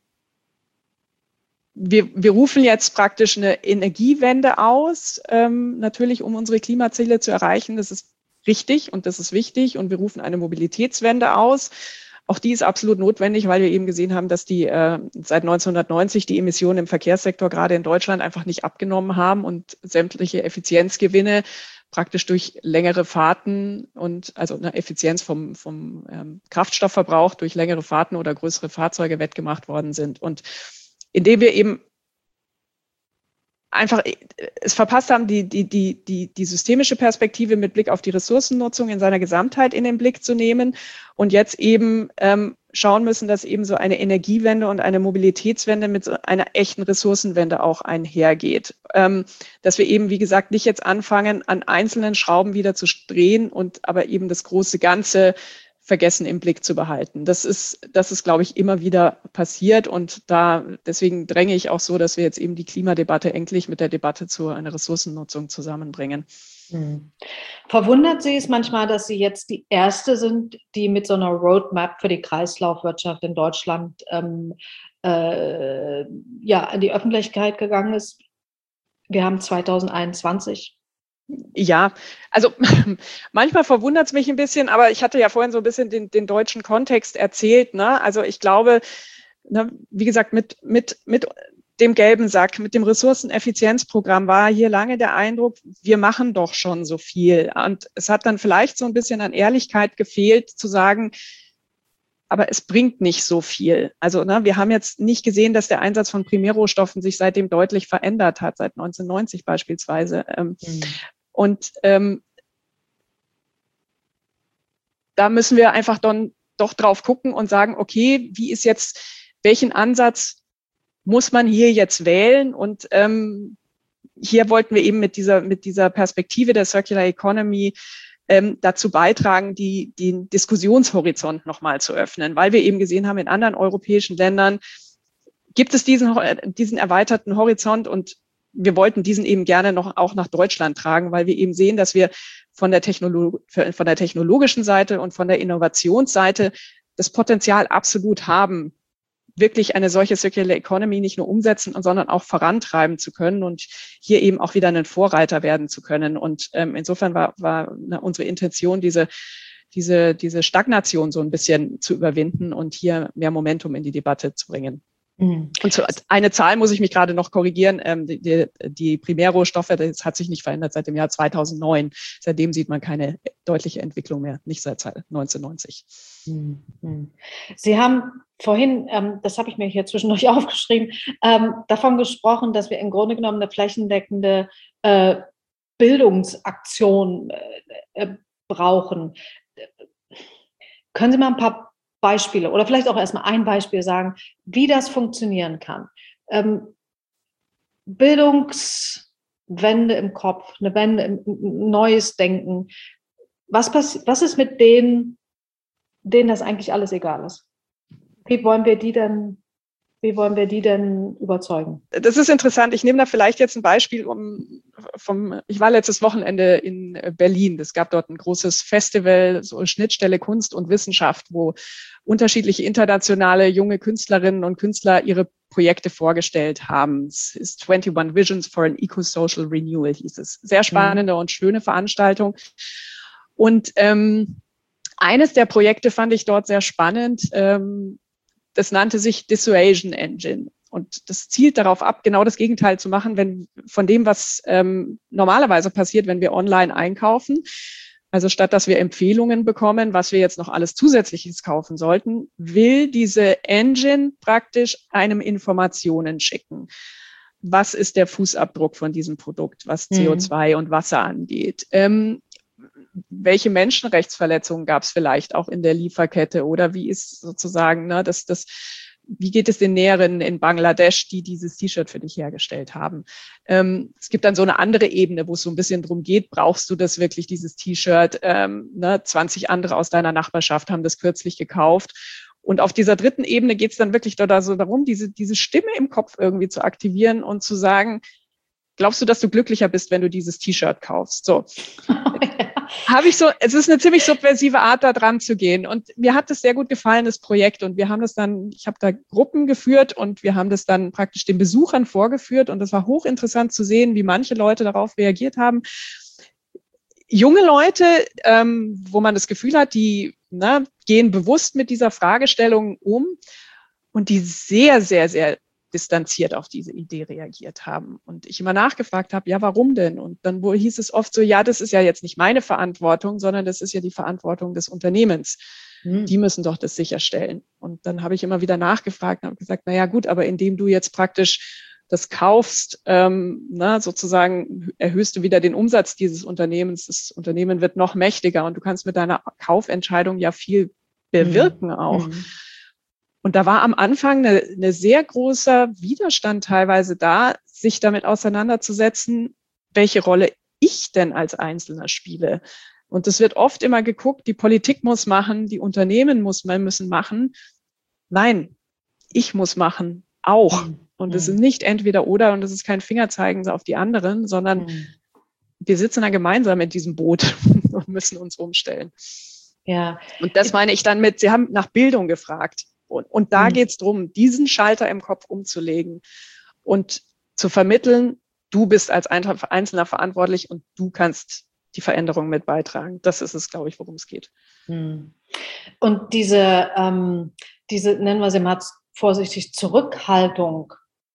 wir, wir rufen jetzt praktisch eine Energiewende aus, ähm, natürlich um unsere Klimaziele zu erreichen. Das ist richtig und das ist wichtig. Und wir rufen eine Mobilitätswende aus. Auch die ist absolut notwendig, weil wir eben gesehen haben, dass die äh, seit neunzehnhundertneunzig die Emissionen im Verkehrssektor gerade in Deutschland einfach nicht abgenommen haben und sämtliche Effizienzgewinne praktisch durch längere Fahrten und also eine Effizienz vom, vom ähm, Kraftstoffverbrauch durch längere Fahrten oder größere Fahrzeuge wettgemacht worden sind. Und indem wir eben einfach es verpasst haben, die, die, die, die, die systemische Perspektive mit Blick auf die Ressourcennutzung in seiner Gesamtheit in den Blick zu nehmen und jetzt eben ähm, schauen müssen, dass eben so eine Energiewende und eine Mobilitätswende mit so einer echten Ressourcenwende auch einhergeht. Ähm, dass wir eben, wie gesagt, nicht jetzt anfangen, an einzelnen Schrauben wieder zu drehen und aber eben das große Ganze vergessen im Blick zu behalten. Das ist, das ist, glaube ich, immer wieder passiert und da deswegen dränge ich auch so, dass wir jetzt eben die Klimadebatte endlich mit der Debatte zu einer Ressourcennutzung zusammenbringen. Hm. Verwundert Sie es manchmal, dass Sie jetzt die Erste sind, die mit so einer Roadmap für die Kreislaufwirtschaft in Deutschland ähm, äh, ja, an die Öffentlichkeit gegangen ist? Wir haben zweitausendeinundzwanzig. Ja, also manchmal verwundert es mich ein bisschen, aber ich hatte ja vorhin so ein bisschen den, den deutschen Kontext erzählt. Ne? Also ich glaube, ne, wie gesagt, mit, mit, mit dem gelben Sack, mit dem Ressourceneffizienzprogramm war hier lange der Eindruck, wir machen doch schon so viel. Und es hat dann vielleicht so ein bisschen an Ehrlichkeit gefehlt, zu sagen, aber es bringt nicht so viel. Also ne, wir haben jetzt nicht gesehen, dass der Einsatz von Primärrohstoffen sich seitdem deutlich verändert hat, seit neunzehnhundertneunzig beispielsweise. Ähm, mhm. Und ähm, da müssen wir einfach dann doch drauf gucken und sagen, okay, wie ist jetzt, welchen Ansatz muss man hier jetzt wählen? Und ähm, hier wollten wir eben mit dieser, mit dieser Perspektive der Circular Economy ähm, dazu beitragen, die, den Diskussionshorizont nochmal zu öffnen, weil wir eben gesehen haben, in anderen europäischen Ländern gibt es diesen, diesen erweiterten Horizont und wir wollten diesen eben gerne noch auch nach Deutschland tragen, weil wir eben sehen, dass wir von der, Technolo- von der technologischen Seite und von der Innovationsseite das Potenzial absolut haben, wirklich eine solche Circular Economy nicht nur umsetzen, sondern auch vorantreiben zu können und hier eben auch wieder ein Vorreiter werden zu können. Und ähm, insofern war, war ne, unsere Intention, diese, diese, diese Stagnation so ein bisschen zu überwinden und hier mehr Momentum in die Debatte zu bringen. Mhm. Und so eine Zahl muss ich mich gerade noch korrigieren. Ähm, die, die, die Primärrohstoffe, das hat sich nicht verändert seit dem Jahr zweitausendneun. Seitdem sieht man keine deutliche Entwicklung mehr, nicht seit neunzehnhundertneunzig. Mhm. Sie haben vorhin, ähm, das habe ich mir hier zwischendurch aufgeschrieben, ähm, davon gesprochen, dass wir im Grunde genommen eine flächendeckende äh, Bildungsaktion äh, äh, brauchen. Können Sie mal ein paar Beispiele oder vielleicht auch erstmal ein Beispiel sagen, wie das funktionieren kann? Ähm, Bildungswende im Kopf, eine Wende, im, ein neues Denken. Was, pass- was ist mit denen, denen das eigentlich alles egal ist? Wie wollen wir die denn, wie wollen wir die denn überzeugen? Das ist interessant. Ich nehme da vielleicht jetzt ein Beispiel um, vom, ich war letztes Wochenende in Berlin. Es gab dort ein großes Festival, so Schnittstelle Kunst und Wissenschaft, wo unterschiedliche internationale junge Künstlerinnen und Künstler ihre Projekte vorgestellt haben. Es ist einundzwanzig Visions for an Eco-Social Renewal, hieß es. Sehr spannende mhm. und schöne Veranstaltung. Und ähm, eines der Projekte fand ich dort sehr spannend. Ähm, das nannte sich Dissuasion Engine. Und das zielt darauf ab, genau das Gegenteil zu machen, wenn von dem, was ähm, normalerweise passiert, wenn wir online einkaufen. Also statt dass wir Empfehlungen bekommen, was wir jetzt noch alles Zusätzliches kaufen sollten, will diese Engine praktisch einem Informationen schicken. Was ist der Fußabdruck von diesem Produkt, was C O zwei mhm. und Wasser angeht? Ähm, welche Menschenrechtsverletzungen gab es vielleicht auch in der Lieferkette oder wie ist sozusagen, ne, das, das, wie geht es den Näherinnen in Bangladesch, die dieses T-Shirt für dich hergestellt haben? Ähm, es gibt dann so eine andere Ebene, wo es so ein bisschen drum geht, brauchst du das wirklich, dieses T-Shirt? Ähm, ne, zwanzig andere aus deiner Nachbarschaft haben das kürzlich gekauft. Und auf dieser dritten Ebene geht es dann wirklich da so darum, diese, diese Stimme im Kopf irgendwie zu aktivieren und zu sagen, glaubst du, dass du glücklicher bist, wenn du dieses T-Shirt kaufst? So. Habe ich so, es ist eine ziemlich subversive Art, da dran zu gehen. Und mir hat das sehr gut gefallen, das Projekt. Und wir haben das dann, ich habe da Gruppen geführt und wir haben das dann praktisch den Besuchern vorgeführt. Und das war hochinteressant zu sehen, wie manche Leute darauf reagiert haben. Junge Leute, ähm, wo man das Gefühl hat, die na, gehen bewusst mit dieser Fragestellung um und die sehr, sehr, sehr distanziert auf diese Idee reagiert haben. Und ich immer nachgefragt habe, ja, warum denn? Und dann wohl hieß es oft so, ja, das ist ja jetzt nicht meine Verantwortung, sondern das ist ja die Verantwortung des Unternehmens. Hm. Die müssen doch das sicherstellen. Und dann habe ich immer wieder nachgefragt und habe gesagt, na ja, gut, aber indem du jetzt praktisch das kaufst, ähm, na, sozusagen erhöhst du wieder den Umsatz dieses Unternehmens. Das Unternehmen wird noch mächtiger und du kannst mit deiner Kaufentscheidung ja viel bewirken hm. auch. Hm. Und da war am Anfang eine, eine sehr großer Widerstand teilweise da, sich damit auseinanderzusetzen, welche Rolle ich denn als Einzelner spiele. Und es wird oft immer geguckt, die Politik muss machen, die Unternehmen muss, müssen machen. Nein, ich muss machen, auch. Mhm. Und es ist nicht entweder oder und es ist kein Fingerzeigen auf die anderen, sondern mhm. wir sitzen da gemeinsam in diesem Boot und müssen uns umstellen. Ja. Und das meine ich dann mit, Sie haben nach Bildung gefragt. Und, und da mhm. geht es darum, diesen Schalter im Kopf umzulegen und zu vermitteln, du bist als Einzelner verantwortlich und du kannst die Veränderung mit beitragen. Das ist es, glaube ich, worum es geht. Mhm. Und diese, ähm, diese, nennen wir sie mal vorsichtig, Zurückhaltung,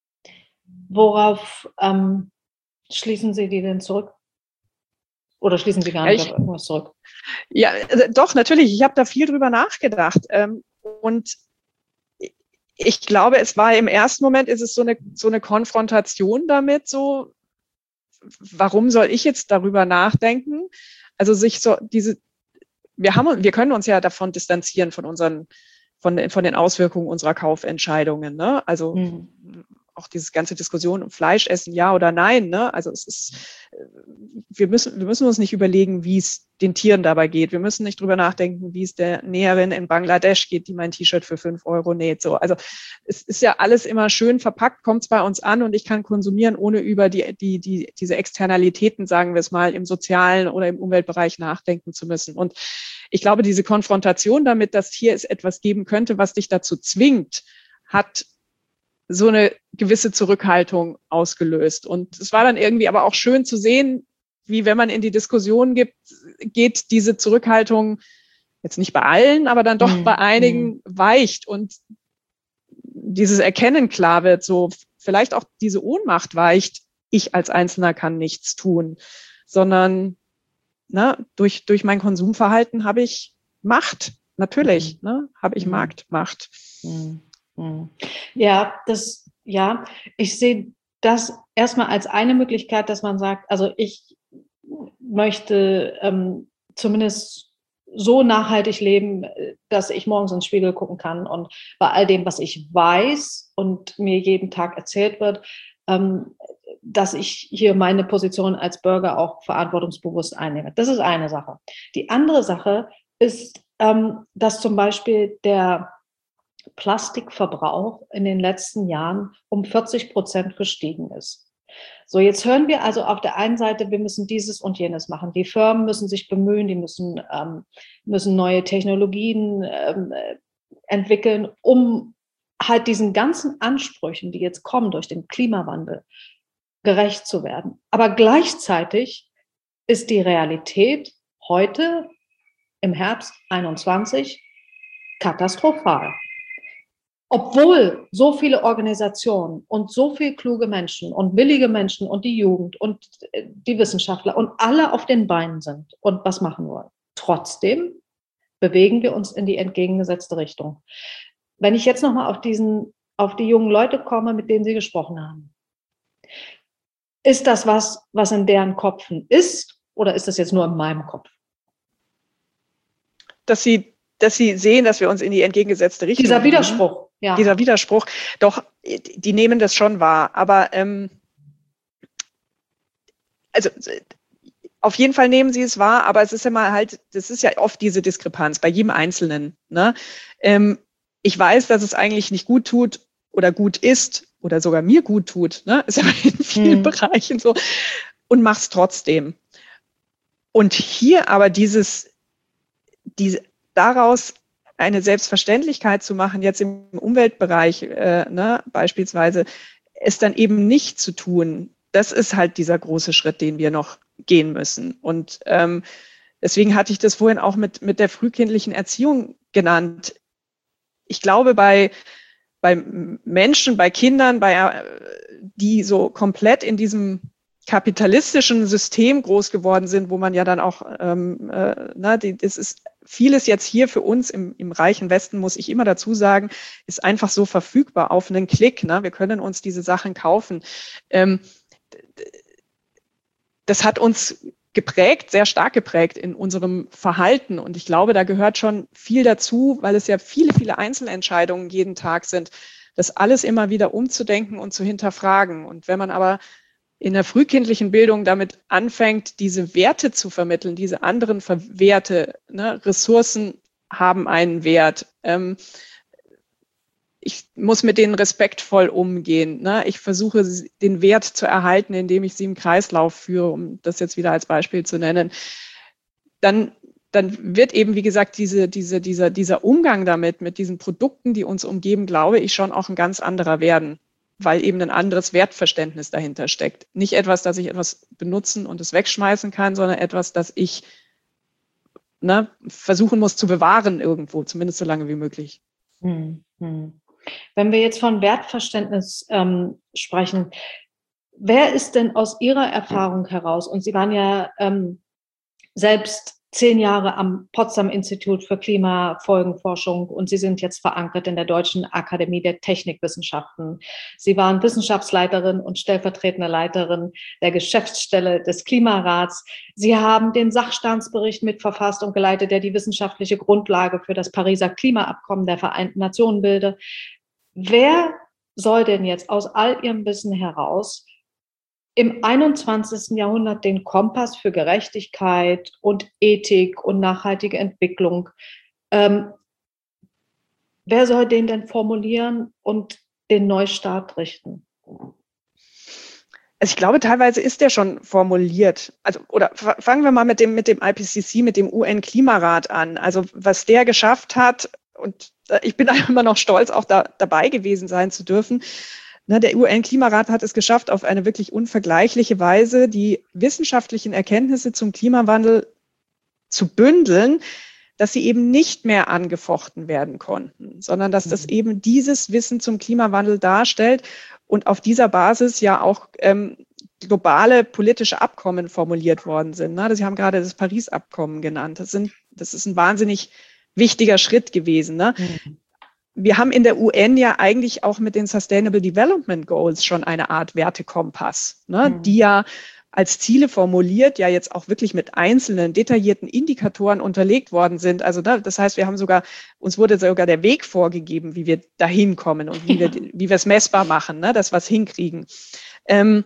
worauf ähm, schließen Sie die denn zurück? Oder schließen Sie gar nicht ja, ich, auf irgendwas zurück? Ja, also doch, natürlich. Ich habe da viel drüber nachgedacht. Ähm, und ich glaube, es war im ersten Moment, ist es so eine, so eine Konfrontation damit, so, warum soll ich jetzt darüber nachdenken? Also sich so diese, wir haben, wir können uns ja davon distanzieren von unseren, von, von den Auswirkungen unserer Kaufentscheidungen, ne? Also, mhm. auch diese ganze Diskussion um Fleisch essen, ja oder nein. Ne? Also es ist, wir müssen, wir müssen uns nicht überlegen, wie es den Tieren dabei geht. Wir müssen nicht drüber nachdenken, wie es der Näherin in Bangladesch geht, die mein T-Shirt für fünf Euro näht. So, also es ist ja alles immer schön verpackt, kommt es bei uns an und ich kann konsumieren, ohne über die, die, die, diese Externalitäten, sagen wir es mal, im sozialen oder im Umweltbereich nachdenken zu müssen. Und ich glaube, diese Konfrontation damit, dass hier es etwas geben könnte, was dich dazu zwingt, hat so eine gewisse Zurückhaltung ausgelöst. Und es war dann irgendwie aber auch schön zu sehen, wie wenn man in die Diskussion gibt, geht diese Zurückhaltung jetzt nicht bei allen, aber dann doch mhm. bei einigen weicht und dieses Erkennen klar wird, so vielleicht auch diese Ohnmacht weicht, ich als Einzelner kann nichts tun, sondern na, durch, durch mein Konsumverhalten habe ich Macht, natürlich, mhm. ne, habe ich mhm. Marktmacht. Mhm. Ja, das, ja, ich sehe das erstmal als eine Möglichkeit, dass man sagt, also ich möchte ähm, zumindest so nachhaltig leben, dass ich morgens ins Spiegel gucken kann und bei all dem, was ich weiß und mir jeden Tag erzählt wird, ähm, dass ich hier meine Position als Bürger auch verantwortungsbewusst einnehme. Das ist eine Sache. Die andere Sache ist, ähm, dass zum Beispiel der Plastikverbrauch in den letzten Jahren um vierzig Prozent gestiegen ist. So, jetzt hören wir also auf der einen Seite, wir müssen dieses und jenes machen. Die Firmen müssen sich bemühen, die müssen, ähm, müssen neue Technologien ähm, entwickeln, um halt diesen ganzen Ansprüchen, die jetzt kommen durch den Klimawandel, gerecht zu werden. Aber gleichzeitig ist die Realität heute im Herbst einundzwanzig katastrophal. Obwohl so viele Organisationen und so viele kluge Menschen und willige Menschen und die Jugend und die Wissenschaftler und alle auf den Beinen sind und was machen wollen. Trotzdem bewegen wir uns in die entgegengesetzte Richtung. Wenn ich jetzt nochmal auf diesen, auf die jungen Leute komme, mit denen Sie gesprochen haben, ist das was, was in deren Köpfen ist, oder ist das jetzt nur in meinem Kopf? Dass sie, dass sie sehen, dass wir uns in die entgegengesetzte Richtung Dieser Widerspruch. Ja. Dieser Widerspruch, doch, die nehmen das schon wahr. Aber ähm, also auf jeden Fall nehmen sie es wahr, aber es ist ja mal halt, das ist ja oft diese Diskrepanz bei jedem Einzelnen. Ne? Ähm, ich weiß, dass es eigentlich nicht gut tut oder gut ist oder sogar mir gut tut. Ne? Ist aber in vielen hm. Bereichen so. Und mach's trotzdem. Und hier aber dieses, diese, daraus eine Selbstverständlichkeit zu machen, jetzt im Umweltbereich äh, ne, beispielsweise, es dann eben nicht zu tun, das ist halt dieser große Schritt, den wir noch gehen müssen. Und ähm, deswegen hatte ich das vorhin auch mit, mit der frühkindlichen Erziehung genannt. Ich glaube, bei, bei Menschen, bei Kindern, bei, die so komplett in diesem kapitalistischen System groß geworden sind, wo man ja dann auch, ähm, äh, na, die, das ist vieles jetzt hier für uns im, im reichen Westen, muss ich immer dazu sagen, ist einfach so verfügbar auf einen Klick. Ne? Wir können uns diese Sachen kaufen. Ähm, das hat uns geprägt, sehr stark geprägt in unserem Verhalten. Und ich glaube, da gehört schon viel dazu, weil es ja viele, viele Einzelentscheidungen jeden Tag sind, das alles immer wieder umzudenken und zu hinterfragen. Und wenn man aber in der frühkindlichen Bildung damit anfängt, diese Werte zu vermitteln, diese anderen Werte, ne, Ressourcen haben einen Wert. Ähm, ich muss mit denen respektvoll umgehen. Ne? Ich versuche, den Wert zu erhalten, indem ich sie im Kreislauf führe, um das jetzt wieder als Beispiel zu nennen. Dann, dann wird eben, wie gesagt, diese, diese, dieser, dieser Umgang damit, mit diesen Produkten, die uns umgeben, glaube ich, schon auch ein ganz anderer werden, weil eben ein anderes Wertverständnis dahinter steckt. Nicht etwas, dass ich etwas benutzen und es wegschmeißen kann, sondern etwas, das ich ne, versuchen muss zu bewahren irgendwo, zumindest so lange wie möglich. Hm, hm. Wenn wir jetzt von Wertverständnis ähm, sprechen, wer ist denn aus Ihrer Erfahrung heraus, und Sie waren ja ähm, selbst zehn Jahre am Potsdam-Institut für Klimafolgenforschung und Sie sind jetzt verankert in der Deutschen Akademie der Technikwissenschaften. Sie waren Wissenschaftsleiterin und stellvertretende Leiterin der Geschäftsstelle des Klimarats. Sie haben den Sachstandsbericht mitverfasst und geleitet, der die wissenschaftliche Grundlage für das Pariser Klimaabkommen der Vereinten Nationen bildet. Wer soll denn jetzt aus all ihrem Wissen heraus im einundzwanzigsten Jahrhundert den Kompass für Gerechtigkeit und Ethik und nachhaltige Entwicklung, ähm, wer soll den denn formulieren und den Neustart richten? Also ich glaube, teilweise ist der schon formuliert. Also, oder fangen wir mal mit dem, mit dem I P C C, mit dem U N-Klimarat an. Also was der geschafft hat, und ich bin immer noch stolz, auch da dabei gewesen sein zu dürfen. Ne, der U N-Klimarat hat es geschafft, auf eine wirklich unvergleichliche Weise die wissenschaftlichen Erkenntnisse zum Klimawandel zu bündeln, dass sie eben nicht mehr angefochten werden konnten, sondern dass das eben dieses Wissen zum Klimawandel darstellt und auf dieser Basis ja auch ähm, globale politische Abkommen formuliert worden sind. Ne? Sie haben gerade das Paris-Abkommen genannt. Das, sind, das ist ein wahnsinnig wichtiger Schritt gewesen. Ne? Mhm. Wir haben in der U N ja eigentlich auch mit den Sustainable Development Goals schon eine Art Wertekompass, ne? Mhm. die ja als Ziele formuliert, ja jetzt auch wirklich mit einzelnen detaillierten Indikatoren unterlegt worden sind. Also ne, das heißt, wir haben sogar, uns wurde sogar der Weg vorgegeben, wie wir dahin kommen und wie ja. wir, wie wir es messbar machen, ne, dass wir es hinkriegen. Ähm,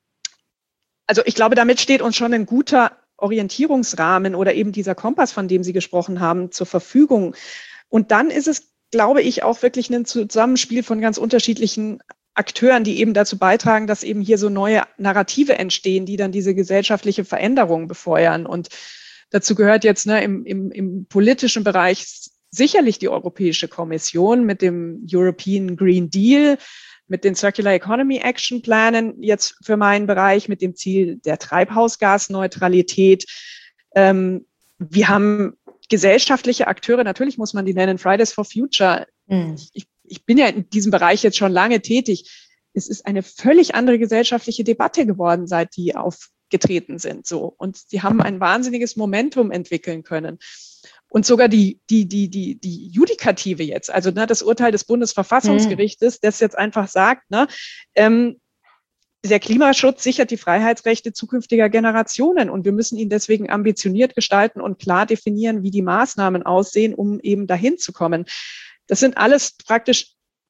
also ich glaube, damit steht uns schon ein guter Orientierungsrahmen oder eben dieser Kompass, von dem Sie gesprochen haben, zur Verfügung. Und dann ist es, glaube ich, auch wirklich ein Zusammenspiel von ganz unterschiedlichen Akteuren, die eben dazu beitragen, dass eben hier so neue Narrative entstehen, die dann diese gesellschaftliche Veränderung befeuern. Und dazu gehört jetzt ne, im, im, im politischen Bereich sicherlich die Europäische Kommission mit dem European Green Deal, mit den Circular Economy Action Plänen jetzt für meinen Bereich, mit dem Ziel der Treibhausgasneutralität. Ähm, wir haben gesellschaftliche Akteure, natürlich muss man die nennen, Fridays for Future. Mhm. Ich, ich bin ja in diesem Bereich jetzt schon lange tätig. Es ist eine völlig andere gesellschaftliche Debatte geworden, seit die aufgetreten sind. So. Und sie haben ein wahnsinniges Momentum entwickeln können. Und sogar die, die, die, die, die Judikative jetzt, also ne, das Urteil des Bundesverfassungsgerichtes, das jetzt einfach sagt, ne, ähm, der Klimaschutz sichert die Freiheitsrechte zukünftiger Generationen und wir müssen ihn deswegen ambitioniert gestalten und klar definieren, wie die Maßnahmen aussehen, um eben dahin zu kommen. Das sind alles praktisch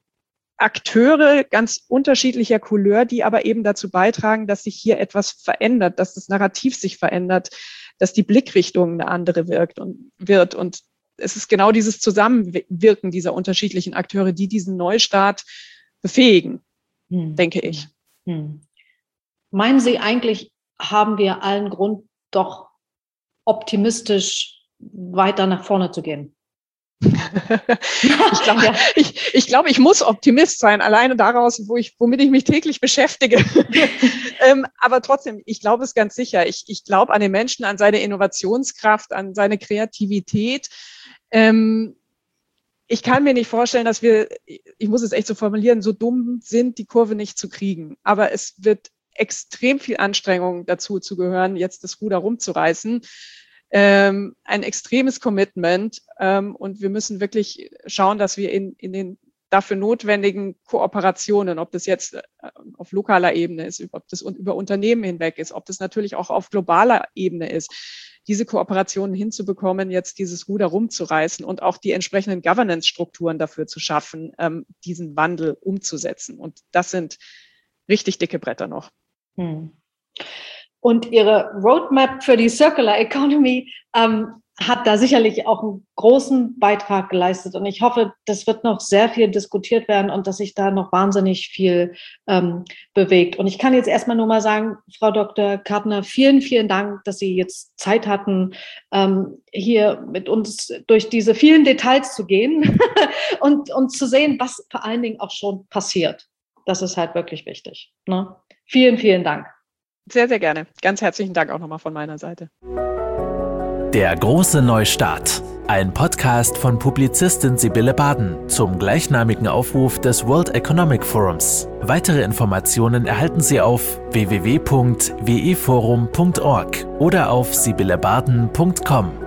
Akteure ganz unterschiedlicher Couleur, die aber eben dazu beitragen, dass sich hier etwas verändert, dass das Narrativ sich verändert, dass die Blickrichtung eine andere wirkt und wird. Und es ist genau dieses Zusammenwirken dieser unterschiedlichen Akteure, die diesen Neustart befähigen, hm. denke ich. Hm. Meinen Sie, eigentlich haben wir allen Grund, doch optimistisch weiter nach vorne zu gehen? ich, glaube, ja. ich, ich glaube, ich muss Optimist sein, alleine daraus, wo ich, womit ich mich täglich beschäftige. ähm, aber trotzdem, ich glaube es ganz sicher. Ich, ich glaube an den Menschen, an seine Innovationskraft, an seine Kreativität. Ähm, ich kann mir nicht vorstellen, dass wir, ich muss es echt so formulieren, so dumm sind, die Kurve nicht zu kriegen. Aber es wird extrem viel Anstrengung dazu zu gehören, jetzt das Ruder rumzureißen. Ähm, ein extremes Commitment ähm, und wir müssen wirklich schauen, dass wir in, in den dafür notwendigen Kooperationen, ob das jetzt äh, auf lokaler Ebene ist, ob das über Unternehmen hinweg ist, ob das natürlich auch auf globaler Ebene ist, diese Kooperationen hinzubekommen, jetzt dieses Ruder rumzureißen und auch die entsprechenden Governance-Strukturen dafür zu schaffen, ähm, diesen Wandel umzusetzen. Und das sind richtig dicke Bretter noch. Hm. Und Ihre Roadmap für die Circular Economy ähm, hat da sicherlich auch einen großen Beitrag geleistet. Und ich hoffe, das wird noch sehr viel diskutiert werden und dass sich da noch wahnsinnig viel ähm, bewegt. Und ich kann jetzt erstmal nur mal sagen, Frau Doktor Kartner, vielen, vielen Dank, dass Sie jetzt Zeit hatten, ähm, hier mit uns durch diese vielen Details zu gehen und, und zu sehen, was vor allen Dingen auch schon passiert. Das ist halt wirklich wichtig. Ne? Vielen, vielen Dank. Sehr, sehr gerne. Ganz herzlichen Dank auch nochmal von meiner Seite. Der große Neustart. Ein Podcast von Publizistin Sibylle Baden zum gleichnamigen Aufruf des World Economic Forums. Weitere Informationen erhalten Sie auf w w w punkt w e forum punkt org oder auf sibylle baden punkt com.